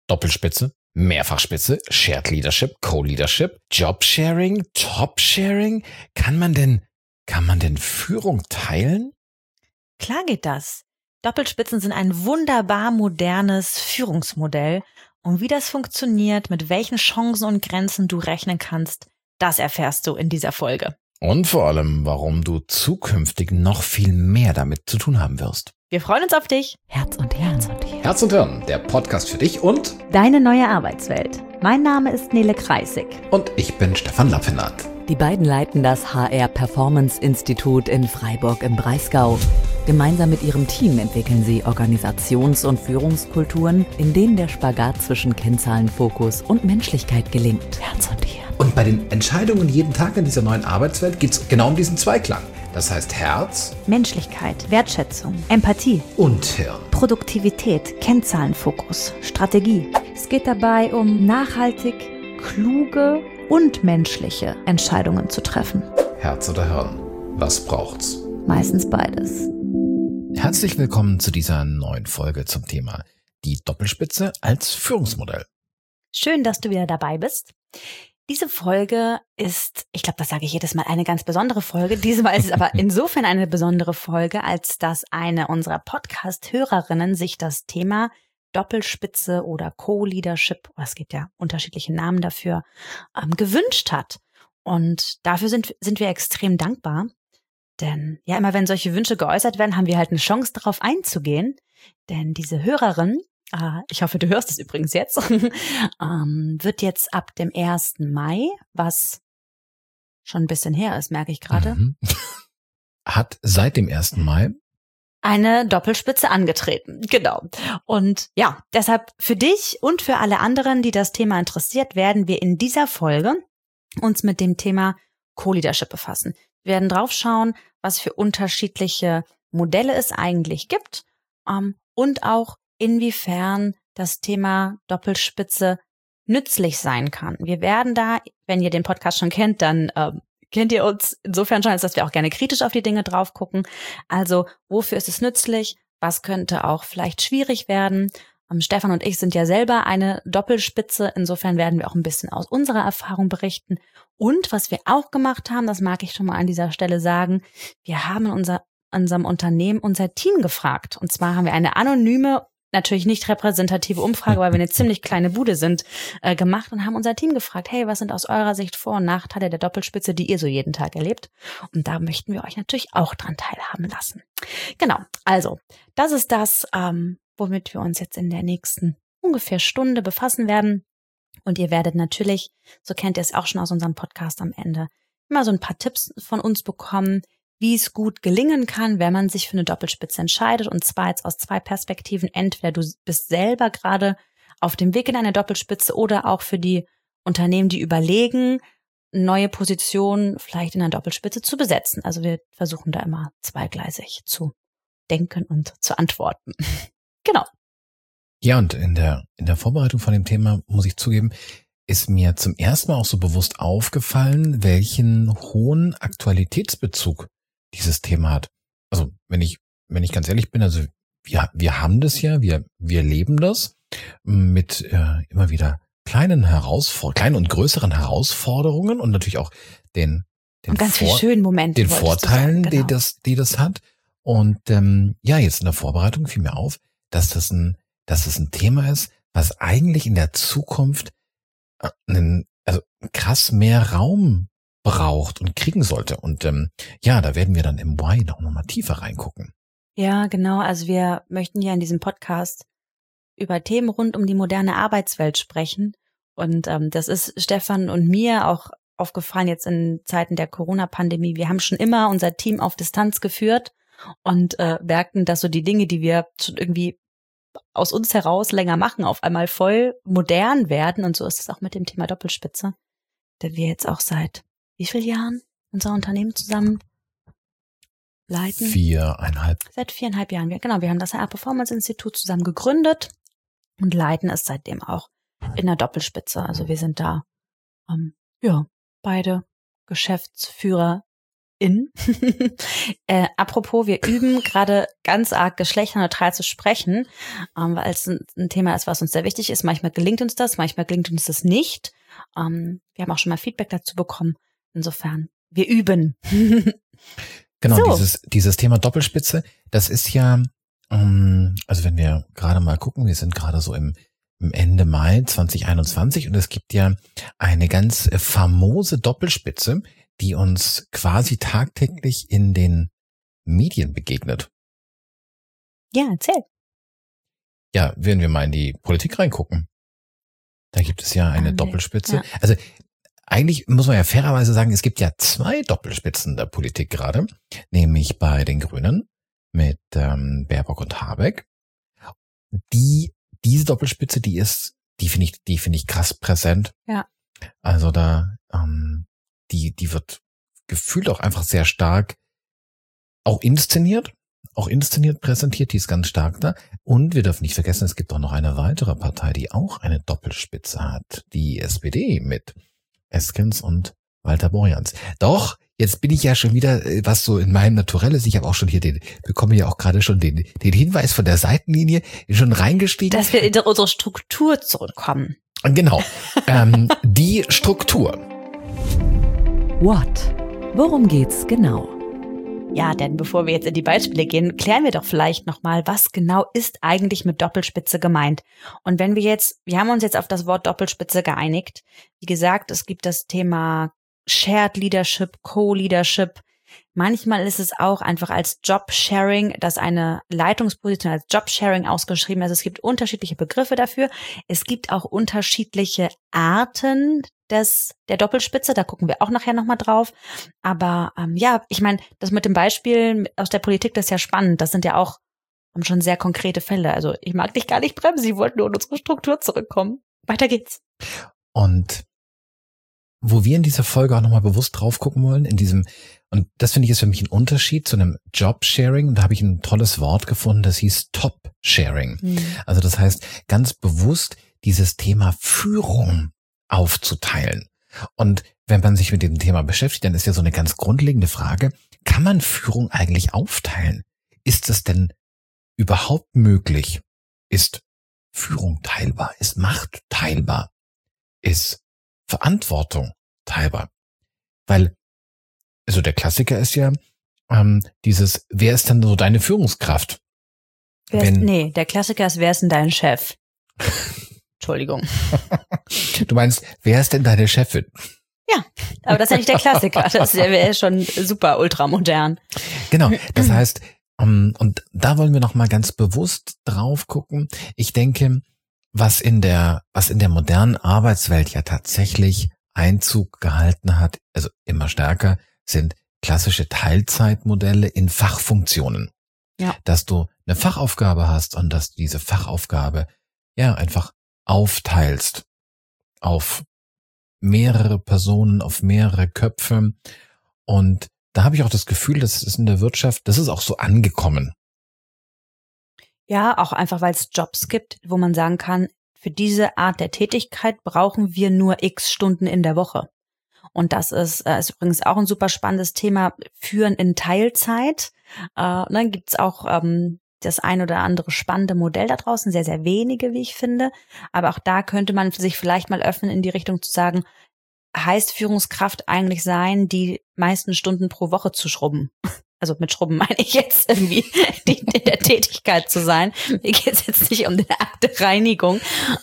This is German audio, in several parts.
Doppelspitze, Mehrfachspitze, Shared Leadership, Co-Leadership, Job-Sharing, Top-Sharing. Kann man denn Führung teilen? Klar geht das. Doppelspitzen sind ein wunderbar modernes Führungsmodell. Und wie das funktioniert, mit welchen Chancen und Grenzen du rechnen kannst, das erfährst du in dieser Folge. Und vor allem, warum du zukünftig noch viel mehr damit zu tun haben wirst. Wir freuen uns auf dich. Herz und Hirn. Herz und Hirn, der Podcast für dich und deine neue Arbeitswelt. Mein Name ist Nele Kreisig. Und ich bin Stefan Lappenat. Die beiden leiten das HR Performance Institut in Freiburg im Breisgau. Gemeinsam mit ihrem Team entwickeln sie Organisations- und Führungskulturen, in denen der Spagat zwischen Kennzahlenfokus und Menschlichkeit gelingt. Herz und Hirn. Und bei den Entscheidungen jeden Tag in dieser neuen Arbeitswelt geht es genau um diesen Zweiklang. Das heißt Herz, Menschlichkeit, Wertschätzung, Empathie und Hirn. Produktivität, Kennzahlenfokus, Strategie. Es geht dabei um nachhaltig, kluge und menschliche Entscheidungen zu treffen. Herz oder Hirn, was braucht's? Meistens beides. Herzlich willkommen zu dieser neuen Folge zum Thema die Doppelspitze als Führungsmodell. Schön, dass du wieder dabei bist. Diese Folge ist, ich glaube, das sage ich jedes Mal, eine ganz besondere Folge. Diesmal ist es aber insofern eine besondere Folge, als dass eine unserer Podcast-Hörerinnen sich das Thema Doppelspitze oder Co-Leadership, es gibt ja unterschiedliche Namen dafür, gewünscht hat. Und dafür sind wir extrem dankbar. Denn ja, immer wenn solche Wünsche geäußert werden, haben wir halt eine Chance, darauf einzugehen. Denn diese Hörerin, ich hoffe, du hörst es übrigens jetzt, wird jetzt ab dem 1. Mai, was schon ein bisschen her ist, merke ich gerade. Hat seit dem 1. Mai eine Doppelspitze angetreten. Genau. Und ja, deshalb für dich und für alle anderen, die das Thema interessiert, werden wir in dieser Folge uns mit dem Thema Co-Leadership befassen. Wir werden drauf schauen, was für unterschiedliche Modelle es eigentlich gibt und auch inwiefern das Thema Doppelspitze nützlich sein kann. Wir werden da, wenn ihr den Podcast schon kennt, dann kennt ihr uns insofern schon, als dass wir auch gerne kritisch auf die Dinge drauf gucken. Also, wofür ist es nützlich? Was könnte auch vielleicht schwierig werden? Stefan und ich sind ja selber eine Doppelspitze. Insofern werden wir auch ein bisschen aus unserer Erfahrung berichten. Und was wir auch gemacht haben, das mag ich schon mal an dieser Stelle sagen, wir haben in unserem Unternehmen unser Team gefragt. Und zwar haben wir eine anonyme, natürlich nicht repräsentative Umfrage, weil wir eine ziemlich kleine Bude sind, gemacht und haben unser Team gefragt, hey, was sind aus eurer Sicht Vor- und Nachteile der Doppelspitze, die ihr so jeden Tag erlebt? Und da möchten wir euch natürlich auch dran teilhaben lassen. Genau, also das ist das, womit wir uns jetzt in der nächsten ungefähr Stunde befassen werden. Und ihr werdet natürlich, so kennt ihr es auch schon aus unserem Podcast am Ende, immer so ein paar Tipps von uns bekommen, wie es gut gelingen kann, wenn man sich für eine Doppelspitze entscheidet. Und zwar jetzt aus zwei Perspektiven. Entweder du bist selber gerade auf dem Weg in eine Doppelspitze oder auch für die Unternehmen, die überlegen, neue Positionen vielleicht in einer Doppelspitze zu besetzen. Also wir versuchen da immer zweigleisig zu denken und zu antworten. Genau. Ja, und in der Vorbereitung von dem Thema, muss ich zugeben, ist mir zum ersten Mal auch so bewusst aufgefallen, welchen hohen Aktualitätsbezug dieses Thema hat. Also wenn ich ganz ehrlich bin, also wir haben das ja, wir leben das mit immer wieder kleinen und größeren Herausforderungen und natürlich auch den ganz vielen schönen Momenten, den Vorteilen, sagen, genau. die das hat. Und jetzt in der Vorbereitung fiel mir auf, dass das ein Thema ist, was eigentlich in der Zukunft krass mehr Raum braucht und kriegen sollte. Und da werden wir dann im Why noch mal tiefer reingucken. Ja, genau. Also wir möchten ja in diesem Podcast über Themen rund um die moderne Arbeitswelt sprechen. Und das ist Stefan und mir auch aufgefallen jetzt in Zeiten der Corona-Pandemie. Wir haben schon immer unser Team auf Distanz geführt und merkten, dass so die Dinge, die wir schon irgendwie aus uns heraus länger machen, auf einmal voll modern werden. Und so ist es auch mit dem Thema Doppelspitze, da wir jetzt auch seit wie vielen Jahren unser Unternehmen zusammen leiten? 4,5. Seit 4,5 Jahren. Wir haben das HR Performance Institut zusammen gegründet und leiten es seitdem auch in der Doppelspitze. Also wir sind da beide Geschäftsführer Apropos, wir üben gerade ganz arg geschlechterneutral zu sprechen, weil es ein Thema ist, was uns sehr wichtig ist. Manchmal gelingt uns das, manchmal gelingt uns das nicht. Wir haben auch schon mal Feedback dazu bekommen. Insofern, wir üben. Genau, so. Dieses Thema Doppelspitze, das ist ja, also wenn wir gerade mal gucken, wir sind gerade so im Ende Mai 2021 und es gibt ja eine ganz famose Doppelspitze, die uns quasi tagtäglich in den Medien begegnet. Ja, erzähl. Ja, wenn wir mal in die Politik reingucken, da gibt es ja eine Doppelspitze. Ja. Also eigentlich muss man ja fairerweise sagen, es gibt ja 2 Doppelspitzen der Politik gerade, nämlich bei den Grünen mit Baerbock und Habeck. Diese Doppelspitze, die finde ich krass präsent. Ja. Also da, die wird gefühlt auch einfach sehr stark auch inszeniert präsentiert, die ist ganz stark da. Und wir dürfen nicht vergessen, es gibt auch noch eine weitere Partei, die auch eine Doppelspitze hat, die SPD mit Eskens und Walter Borjans. Doch, jetzt bin ich ja schon wieder, was so in meinem Naturell ist, ich habe auch schon hier bekomme ja auch gerade schon den Hinweis von der Seitenlinie schon reingestiegen. Dass wir in unsere Struktur zurückkommen. Genau, die Struktur. What? Worum geht's genau? Ja, denn bevor wir jetzt in die Beispiele gehen, klären wir doch vielleicht nochmal, was genau ist eigentlich mit Doppelspitze gemeint. Und wenn wir haben uns jetzt auf das Wort Doppelspitze geeinigt. Wie gesagt, es gibt das Thema Shared Leadership, Co-Leadership. Manchmal ist es auch einfach als Job-Sharing, dass eine Leitungsposition als Job-Sharing ausgeschrieben ist. Es gibt unterschiedliche Begriffe dafür. Es gibt auch unterschiedliche Arten der Doppelspitze, da gucken wir auch nachher nochmal drauf. Aber ja, ich meine, das mit dem Beispiel aus der Politik, das ist ja spannend. Das sind ja auch schon sehr konkrete Fälle. Also ich mag dich gar nicht bremsen, Sie wollten nur in unsere Struktur zurückkommen. Weiter geht's. Und wo wir in dieser Folge auch nochmal bewusst drauf gucken wollen, und das finde ich ist für mich ein Unterschied zu einem Job-Sharing, und da habe ich ein tolles Wort gefunden, das hieß Top-Sharing. Also das heißt, ganz bewusst dieses Thema Führung aufzuteilen. Und wenn man sich mit dem Thema beschäftigt, dann ist ja so eine ganz grundlegende Frage, kann man Führung eigentlich aufteilen? Ist das denn überhaupt möglich? Ist Führung teilbar? Ist Macht teilbar? Ist Verantwortung teilbar? Weil, also der Klassiker ist ja wer ist denn so deine Führungskraft? Der Klassiker ist, wer ist denn dein Chef? Entschuldigung. Du meinst, wer ist denn deine Chefin? Ja, aber das ist ja nicht der Klassiker. Das wäre schon super ultramodern. Genau, das heißt, und da wollen wir nochmal ganz bewusst drauf gucken. Ich denke, was in der modernen Arbeitswelt ja tatsächlich Einzug gehalten hat, also immer stärker, sind klassische Teilzeitmodelle in Fachfunktionen. Ja. Dass du eine Fachaufgabe hast und dass diese Fachaufgabe ja einfach aufteilst auf mehrere Personen, auf mehrere Köpfe. Und da habe ich auch das Gefühl, das ist in der Wirtschaft, das ist auch so angekommen. Ja, auch einfach, weil es Jobs gibt, wo man sagen kann, für diese Art der Tätigkeit brauchen wir nur x Stunden in der Woche. Und das ist übrigens auch ein super spannendes Thema, Führen in Teilzeit. Dann gibt's auch das ein oder andere spannende Modell da draußen, sehr, sehr wenige, wie ich finde. Aber auch da könnte man sich vielleicht mal öffnen in die Richtung zu sagen, heißt Führungskraft eigentlich sein, die meisten Stunden pro Woche zu schrubben? Also mit Schrubben meine ich jetzt irgendwie in der Tätigkeit zu sein. Mir geht es jetzt nicht um die Akt der Reinigung.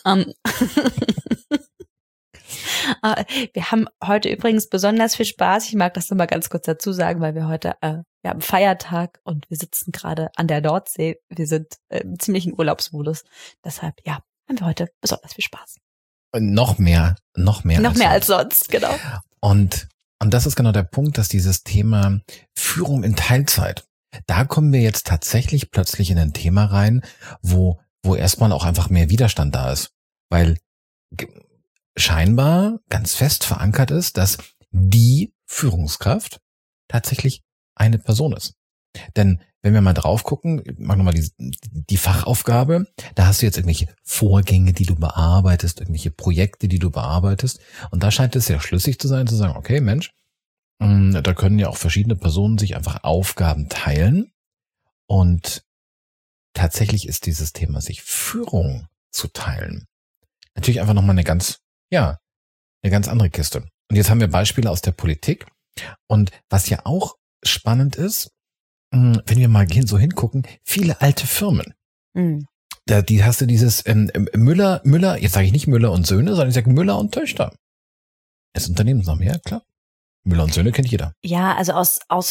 Wir haben heute übrigens besonders viel Spaß. Ich mag das nur mal ganz kurz dazu sagen, weil wir heute wir haben Feiertag und wir sitzen gerade an der Nordsee. Wir sind ziemlich in Urlaubsmodus. Deshalb, ja, haben wir heute besonders viel Spaß. Noch mehr als sonst, genau. Und das ist genau der Punkt, dass dieses Thema Führung in Teilzeit, da kommen wir jetzt tatsächlich plötzlich in ein Thema rein, wo erstmal auch einfach mehr Widerstand da ist. Weil scheinbar ganz fest verankert ist, dass die Führungskraft tatsächlich eine Person ist. Denn wenn wir mal drauf gucken, mach nochmal die Fachaufgabe, da hast du jetzt irgendwelche Vorgänge, die du bearbeitest, irgendwelche Projekte, die du bearbeitest. Und da scheint es sehr schlüssig zu sein, zu sagen, okay, Mensch, Da können ja auch verschiedene Personen sich einfach Aufgaben teilen. Und tatsächlich ist dieses Thema, sich Führung zu teilen, natürlich einfach nochmal eine ganz andere Kiste. Und jetzt haben wir Beispiele aus der Politik. Und was ja auch spannend ist, wenn wir mal so hingucken, viele alte Firmen. Mhm. Die hast du dieses Müller, jetzt sage ich nicht Müller und Söhne, sondern ich sage Müller und Töchter. Das Unternehmensname, ja klar. Müller und Söhne kennt jeder. Ja, also aus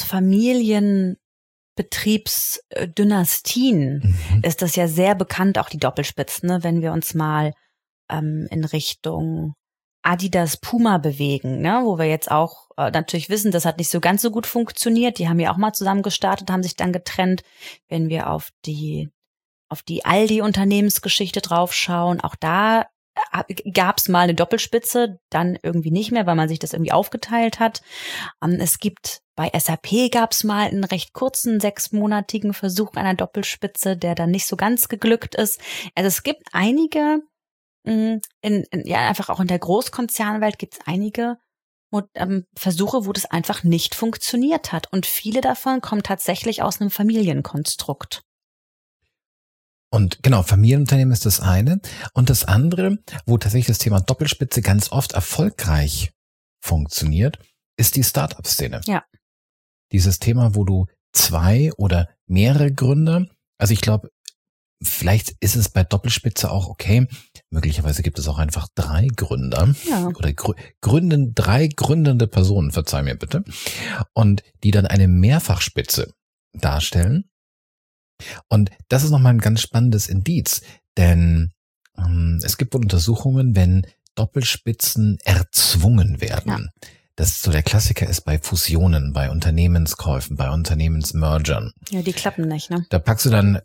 Familienbetriebsdynastien ist das ja sehr bekannt, auch die Doppelspitzen, ne? Wenn wir uns mal in Richtung Adidas Puma bewegen, ne? Wo wir jetzt auch natürlich wissen, das hat nicht so ganz so gut funktioniert. Die haben ja auch mal zusammen gestartet, haben sich dann getrennt. Wenn wir auf die Aldi-Unternehmensgeschichte draufschauen, auch da gab's mal eine Doppelspitze, dann irgendwie nicht mehr, weil man sich das irgendwie aufgeteilt hat. Es gibt bei SAP gab's mal einen recht kurzen 6-monatigen Versuch einer Doppelspitze, der dann nicht so ganz geglückt ist. Also es gibt einige, einfach auch in der Großkonzernwelt gibt's einige Versuche, wo das einfach nicht funktioniert hat. Und viele davon kommen tatsächlich aus einem Familienkonstrukt. Und genau, Familienunternehmen ist das eine. Und das andere, wo tatsächlich das Thema Doppelspitze ganz oft erfolgreich funktioniert, ist die Start-up-Szene. Ja. Dieses Thema, wo du 2 oder mehrere Gründer, also ich glaube, vielleicht ist es bei Doppelspitze auch okay, möglicherweise gibt es auch einfach 3 Gründer oder 3 gründende Personen, verzeih mir bitte, und die dann eine Mehrfachspitze darstellen. Und das ist nochmal ein ganz spannendes Indiz, denn es gibt wohl Untersuchungen, wenn Doppelspitzen erzwungen werden. Ja. Das ist so der Klassiker ist bei Fusionen, bei Unternehmenskäufen, bei Unternehmensmergern. Ja, die klappen nicht, ne? Da packst du dann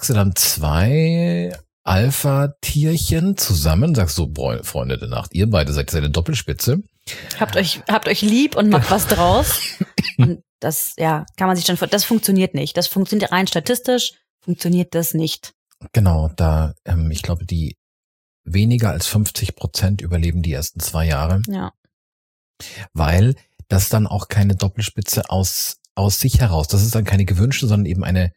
2 Alpha-Tierchen zusammen, sagst so, Freunde der Nacht, ihr beide seid eine Doppelspitze. Habt euch lieb und macht was draus. Und das, kann man sich schon das funktioniert nicht. Das funktioniert rein statistisch, funktioniert das nicht. Genau, ich glaube, die weniger als 50% überleben die ersten 2 Jahre. Ja. Weil das dann auch keine Doppelspitze aus sich heraus, das ist dann keine gewünschte, sondern eben eine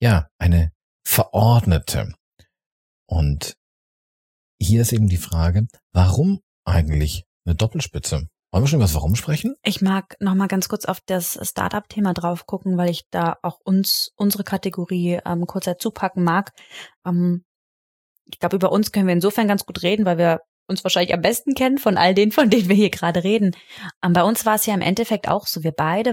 verordnete. Und hier ist eben die Frage, warum eigentlich eine Doppelspitze? Wollen wir schon über das Warum sprechen? Ich mag noch mal ganz kurz auf das Startup-Thema drauf gucken, weil ich da auch unsere Kategorie kurz dazu packen mag. Ich glaube, über uns können wir insofern ganz gut reden, weil wir uns wahrscheinlich am besten kennen von all denen, von denen wir hier gerade reden. Bei uns war es ja im Endeffekt auch so. Wir beide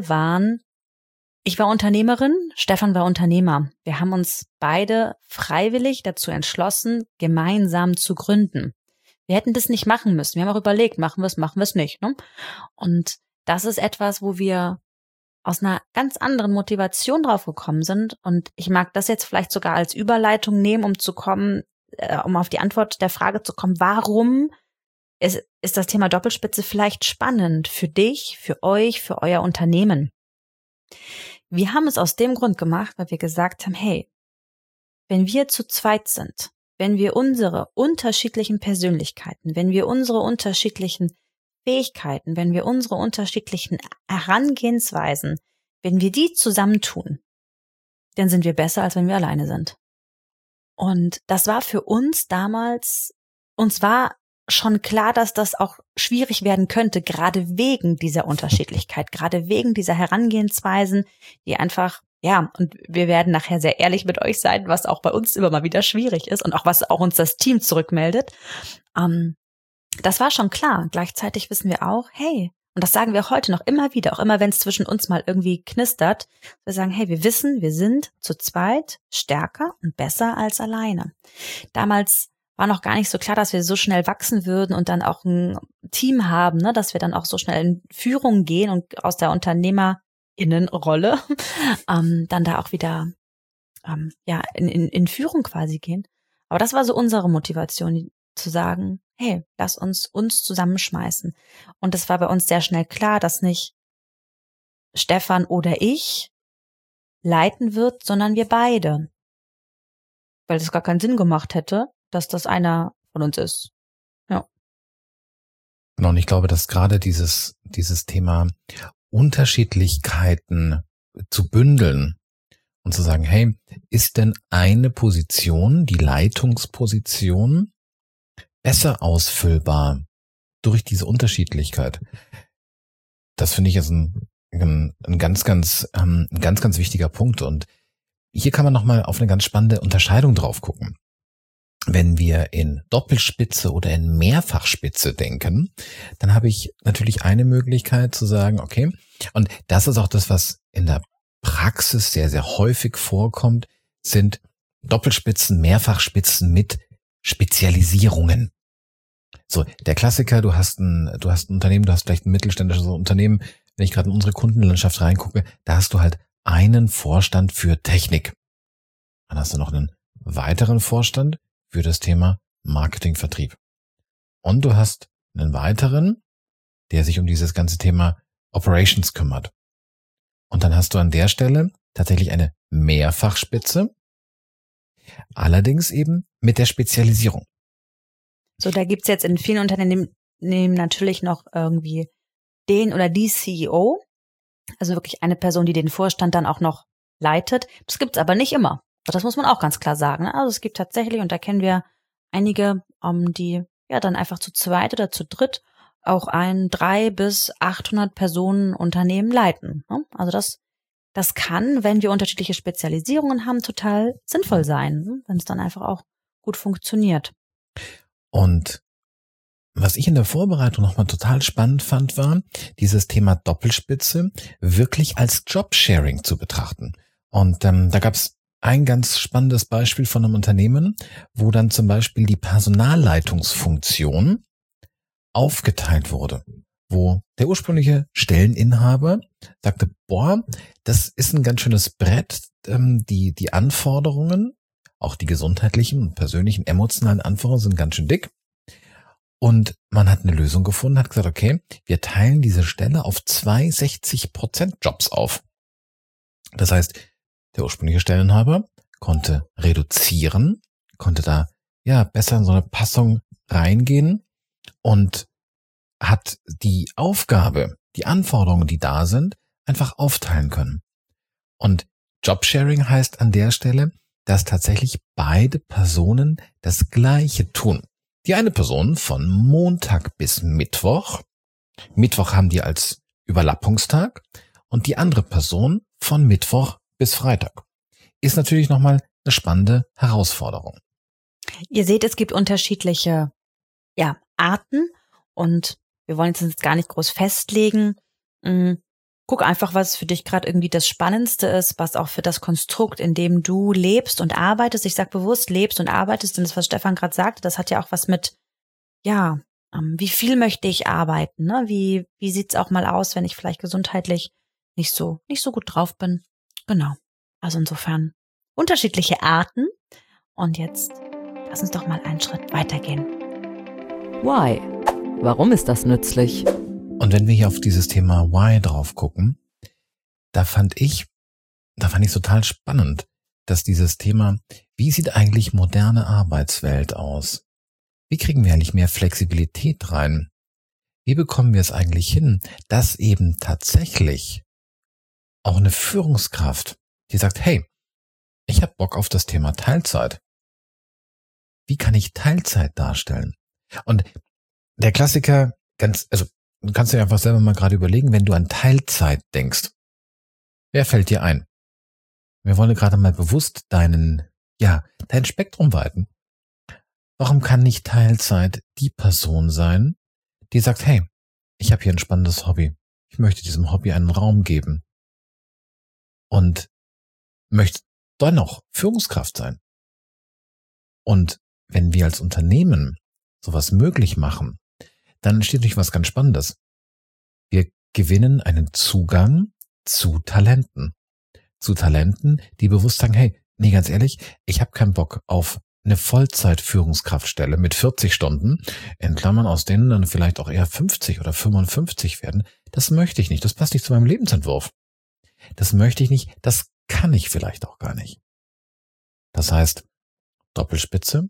ich war Unternehmerin, Stefan war Unternehmer. Wir haben uns beide freiwillig dazu entschlossen, gemeinsam zu gründen. Wir hätten das nicht machen müssen. Wir haben auch überlegt, machen wir es nicht. Ne? Und das ist etwas, wo wir aus einer ganz anderen Motivation drauf gekommen sind. Und ich mag das jetzt vielleicht sogar als Überleitung nehmen, um auf die Antwort der Frage zu kommen, warum ist das Thema Doppelspitze vielleicht spannend für dich, für euch, für euer Unternehmen? Wir haben es aus dem Grund gemacht, weil wir gesagt haben, hey, wenn wir zu zweit sind, wenn wir unsere unterschiedlichen Persönlichkeiten, wenn wir unsere unterschiedlichen Fähigkeiten, wenn wir unsere unterschiedlichen Herangehensweisen, wenn wir die zusammentun, dann sind wir besser, als wenn wir alleine sind. Und das war für uns damals, uns war schon klar, dass das auch schwierig werden könnte, gerade wegen dieser Unterschiedlichkeit, gerade wegen dieser Herangehensweisen, die einfach, und wir werden nachher sehr ehrlich mit euch sein, was auch bei uns immer mal wieder schwierig ist und auch was auch uns das Team zurückmeldet. Das war schon klar. Gleichzeitig wissen wir auch, hey, und das sagen wir heute noch immer wieder, auch immer wenn es zwischen uns mal irgendwie knistert, wir sagen, hey, wir wissen, wir sind zu zweit stärker und besser als alleine. Damals war noch gar nicht so klar, dass wir so schnell wachsen würden und dann auch ein Team haben, ne, dass wir dann auch so schnell in Führung gehen und aus der UnternehmerInnenrolle dann da auch wieder in Führung quasi gehen. Aber das war so unsere Motivation, zu sagen, hey, lass uns zusammenschmeißen. Und es war bei uns sehr schnell klar, dass nicht Stefan oder ich leiten wird, sondern wir beide. Weil es gar keinen Sinn gemacht hätte, dass das einer von uns ist. Ja. Genau, und ich glaube, dass gerade dieses Thema Unterschiedlichkeiten zu bündeln und zu sagen, hey, ist denn eine Position, die Leitungsposition, besser ausfüllbar durch diese Unterschiedlichkeit? Das finde ich ist ein ganz wichtiger Punkt. Und hier kann man nochmal auf eine ganz spannende Unterscheidung drauf gucken. Wenn wir in Doppelspitze oder in Mehrfachspitze denken, dann habe ich natürlich eine Möglichkeit zu sagen, okay, und das ist auch das, was in der Praxis sehr, sehr häufig vorkommt, sind Doppelspitzen, Mehrfachspitzen mit Spezialisierungen. So, der Klassiker, du hast ein Unternehmen, du hast vielleicht ein mittelständisches Unternehmen, wenn ich gerade in unsere Kundenlandschaft reingucke, da hast du halt einen Vorstand für Technik. Dann hast du noch einen weiteren Vorstand für das Thema Marketing, Vertrieb. Und du hast einen weiteren, der sich um dieses ganze Thema Operations kümmert. Und dann hast du an der Stelle tatsächlich eine Mehrfachspitze, allerdings eben mit der Spezialisierung. So, da gibt's jetzt in vielen Unternehmen natürlich noch irgendwie den oder die CEO, also wirklich eine Person, die den Vorstand dann auch noch leitet. Das gibt's aber nicht immer. Das muss man auch ganz klar sagen. Also es gibt tatsächlich, und da kennen wir einige, die ja dann einfach zu zweit oder zu dritt auch ein 300 bis 800 Personen Unternehmen leiten. Also das kann, wenn wir unterschiedliche Spezialisierungen haben, total sinnvoll sein, wenn es dann einfach auch gut funktioniert. Und was ich in der Vorbereitung nochmal total spannend fand, war, dieses Thema Doppelspitze wirklich als Jobsharing zu betrachten. Und da gab es ein ganz spannendes Beispiel von einem Unternehmen, wo dann zum Beispiel die Personalleitungsfunktion aufgeteilt wurde, wo der ursprüngliche Stelleninhaber sagte, das ist ein ganz schönes Brett, die Anforderungen, auch die gesundheitlichen und persönlichen, emotionalen Anforderungen sind ganz schön dick. Und man hat eine Lösung gefunden, hat gesagt, okay, wir teilen diese Stelle auf 2 60% Jobs auf. Das heißt, der ursprüngliche Stelleninhaber konnte reduzieren, konnte da besser in so eine Passung reingehen und hat die Aufgabe, die Anforderungen, die da sind, einfach aufteilen können. Und Jobsharing heißt an der Stelle, dass tatsächlich beide Personen das Gleiche tun. Die eine Person von Montag bis Mittwoch haben die als Überlappungstag, und die andere Person von Mittwoch bis Freitag. Ist natürlich nochmal eine spannende Herausforderung. Ihr seht, es gibt unterschiedliche Arten, und wir wollen jetzt gar nicht groß festlegen. Guck einfach, was für dich gerade irgendwie das Spannendste ist, was auch für das Konstrukt, in dem du lebst und arbeitest. Ich sag bewusst lebst und arbeitest, denn das, was Stefan gerade sagte, das hat ja auch was mit, wie viel möchte ich arbeiten, ne? Wie sieht's auch mal aus, wenn ich vielleicht gesundheitlich nicht so gut drauf bin. Genau. Also insofern unterschiedliche Arten. Und jetzt lass uns doch mal einen Schritt weitergehen. Why? Warum ist das nützlich? Und wenn wir hier auf dieses Thema Why drauf gucken, da fand ich total spannend, dass dieses Thema, wie sieht eigentlich moderne Arbeitswelt aus? Wie kriegen wir eigentlich mehr Flexibilität rein? Wie bekommen wir es eigentlich hin, dass eben tatsächlich auch eine Führungskraft, die sagt, hey, ich habe Bock auf das Thema Teilzeit. Wie kann ich Teilzeit darstellen? Und der Klassiker, du kannst dir einfach selber mal gerade überlegen, wenn du an Teilzeit denkst, wer fällt dir ein? Wir wollen gerade mal bewusst dein Spektrum weiten. Warum kann nicht Teilzeit die Person sein, die sagt, hey, ich habe hier ein spannendes Hobby. Ich möchte diesem Hobby einen Raum geben und möchte dennoch Führungskraft sein. Und wenn wir als Unternehmen sowas möglich machen, dann entsteht natürlich was ganz Spannendes. Wir gewinnen einen Zugang zu Talenten. Zu Talenten, die bewusst sagen, hey, ganz ehrlich, ich habe keinen Bock auf eine Vollzeit-Führungskraftstelle mit 40 Stunden, in Klammern, aus denen dann vielleicht auch eher 50 oder 55 werden. Das möchte ich nicht. Das passt nicht zu meinem Lebensentwurf. Das möchte ich nicht. Das kann ich vielleicht auch gar nicht. Das heißt, Doppelspitze,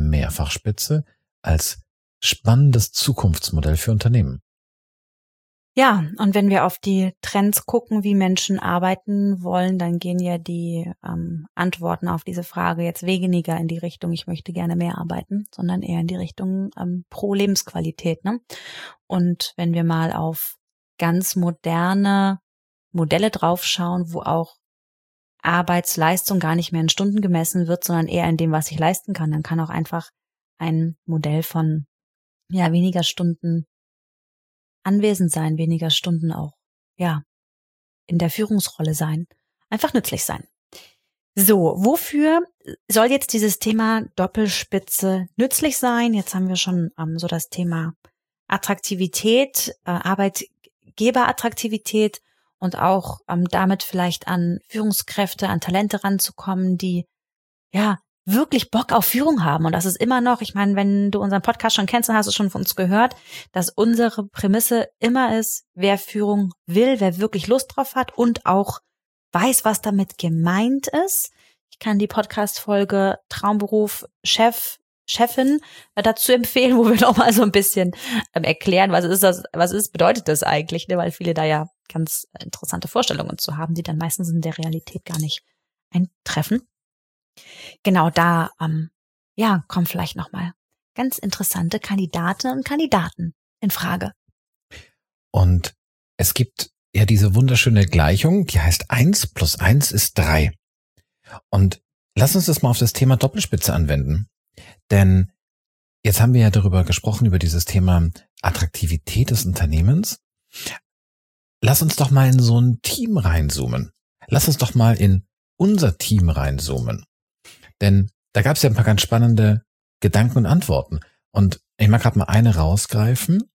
Mehrfachspitze als spannendes Zukunftsmodell für Unternehmen. Ja, und wenn wir auf die Trends gucken, wie Menschen arbeiten wollen, dann gehen ja die Antworten auf diese Frage jetzt weniger in die Richtung, ich möchte gerne mehr arbeiten, sondern eher in die Richtung pro Lebensqualität, ne? Und wenn wir mal auf ganz moderne Modelle draufschauen, wo auch Arbeitsleistung gar nicht mehr in Stunden gemessen wird, sondern eher in dem, was ich leisten kann, dann kann auch einfach ein Modell von weniger Stunden anwesend sein, weniger Stunden auch, in der Führungsrolle sein, einfach nützlich sein. So, wofür soll jetzt dieses Thema Doppelspitze nützlich sein? Jetzt haben wir schon so das Thema Attraktivität, Arbeitgeberattraktivität und auch damit vielleicht an Führungskräfte, an Talente ranzukommen, die wirklich Bock auf Führung haben. Und das ist immer noch, ich meine, wenn du unseren Podcast schon kennst, dann hast du schon von uns gehört, dass unsere Prämisse immer ist, wer Führung will, wer wirklich Lust drauf hat und auch weiß, was damit gemeint ist. Ich kann die Podcast-Folge Traumberuf Chefin dazu empfehlen, wo wir nochmal so ein bisschen erklären, bedeutet das eigentlich, ne? Weil viele da ja ganz interessante Vorstellungen zu haben, die dann meistens in der Realität gar nicht eintreffen. Genau, da kommen vielleicht nochmal ganz interessante Kandidatinnen und Kandidaten in Frage. Und es gibt ja diese wunderschöne Gleichung, die heißt 1 + 1 ist 3. Und lass uns das mal auf das Thema Doppelspitze anwenden. Denn jetzt haben wir ja darüber gesprochen, über dieses Thema Attraktivität des Unternehmens. Lass uns doch mal in so ein Team reinzoomen. Lass uns doch mal in unser Team reinzoomen. Denn da gab es ja ein paar ganz spannende Gedanken und Antworten. Und ich mag gerade mal eine rausgreifen.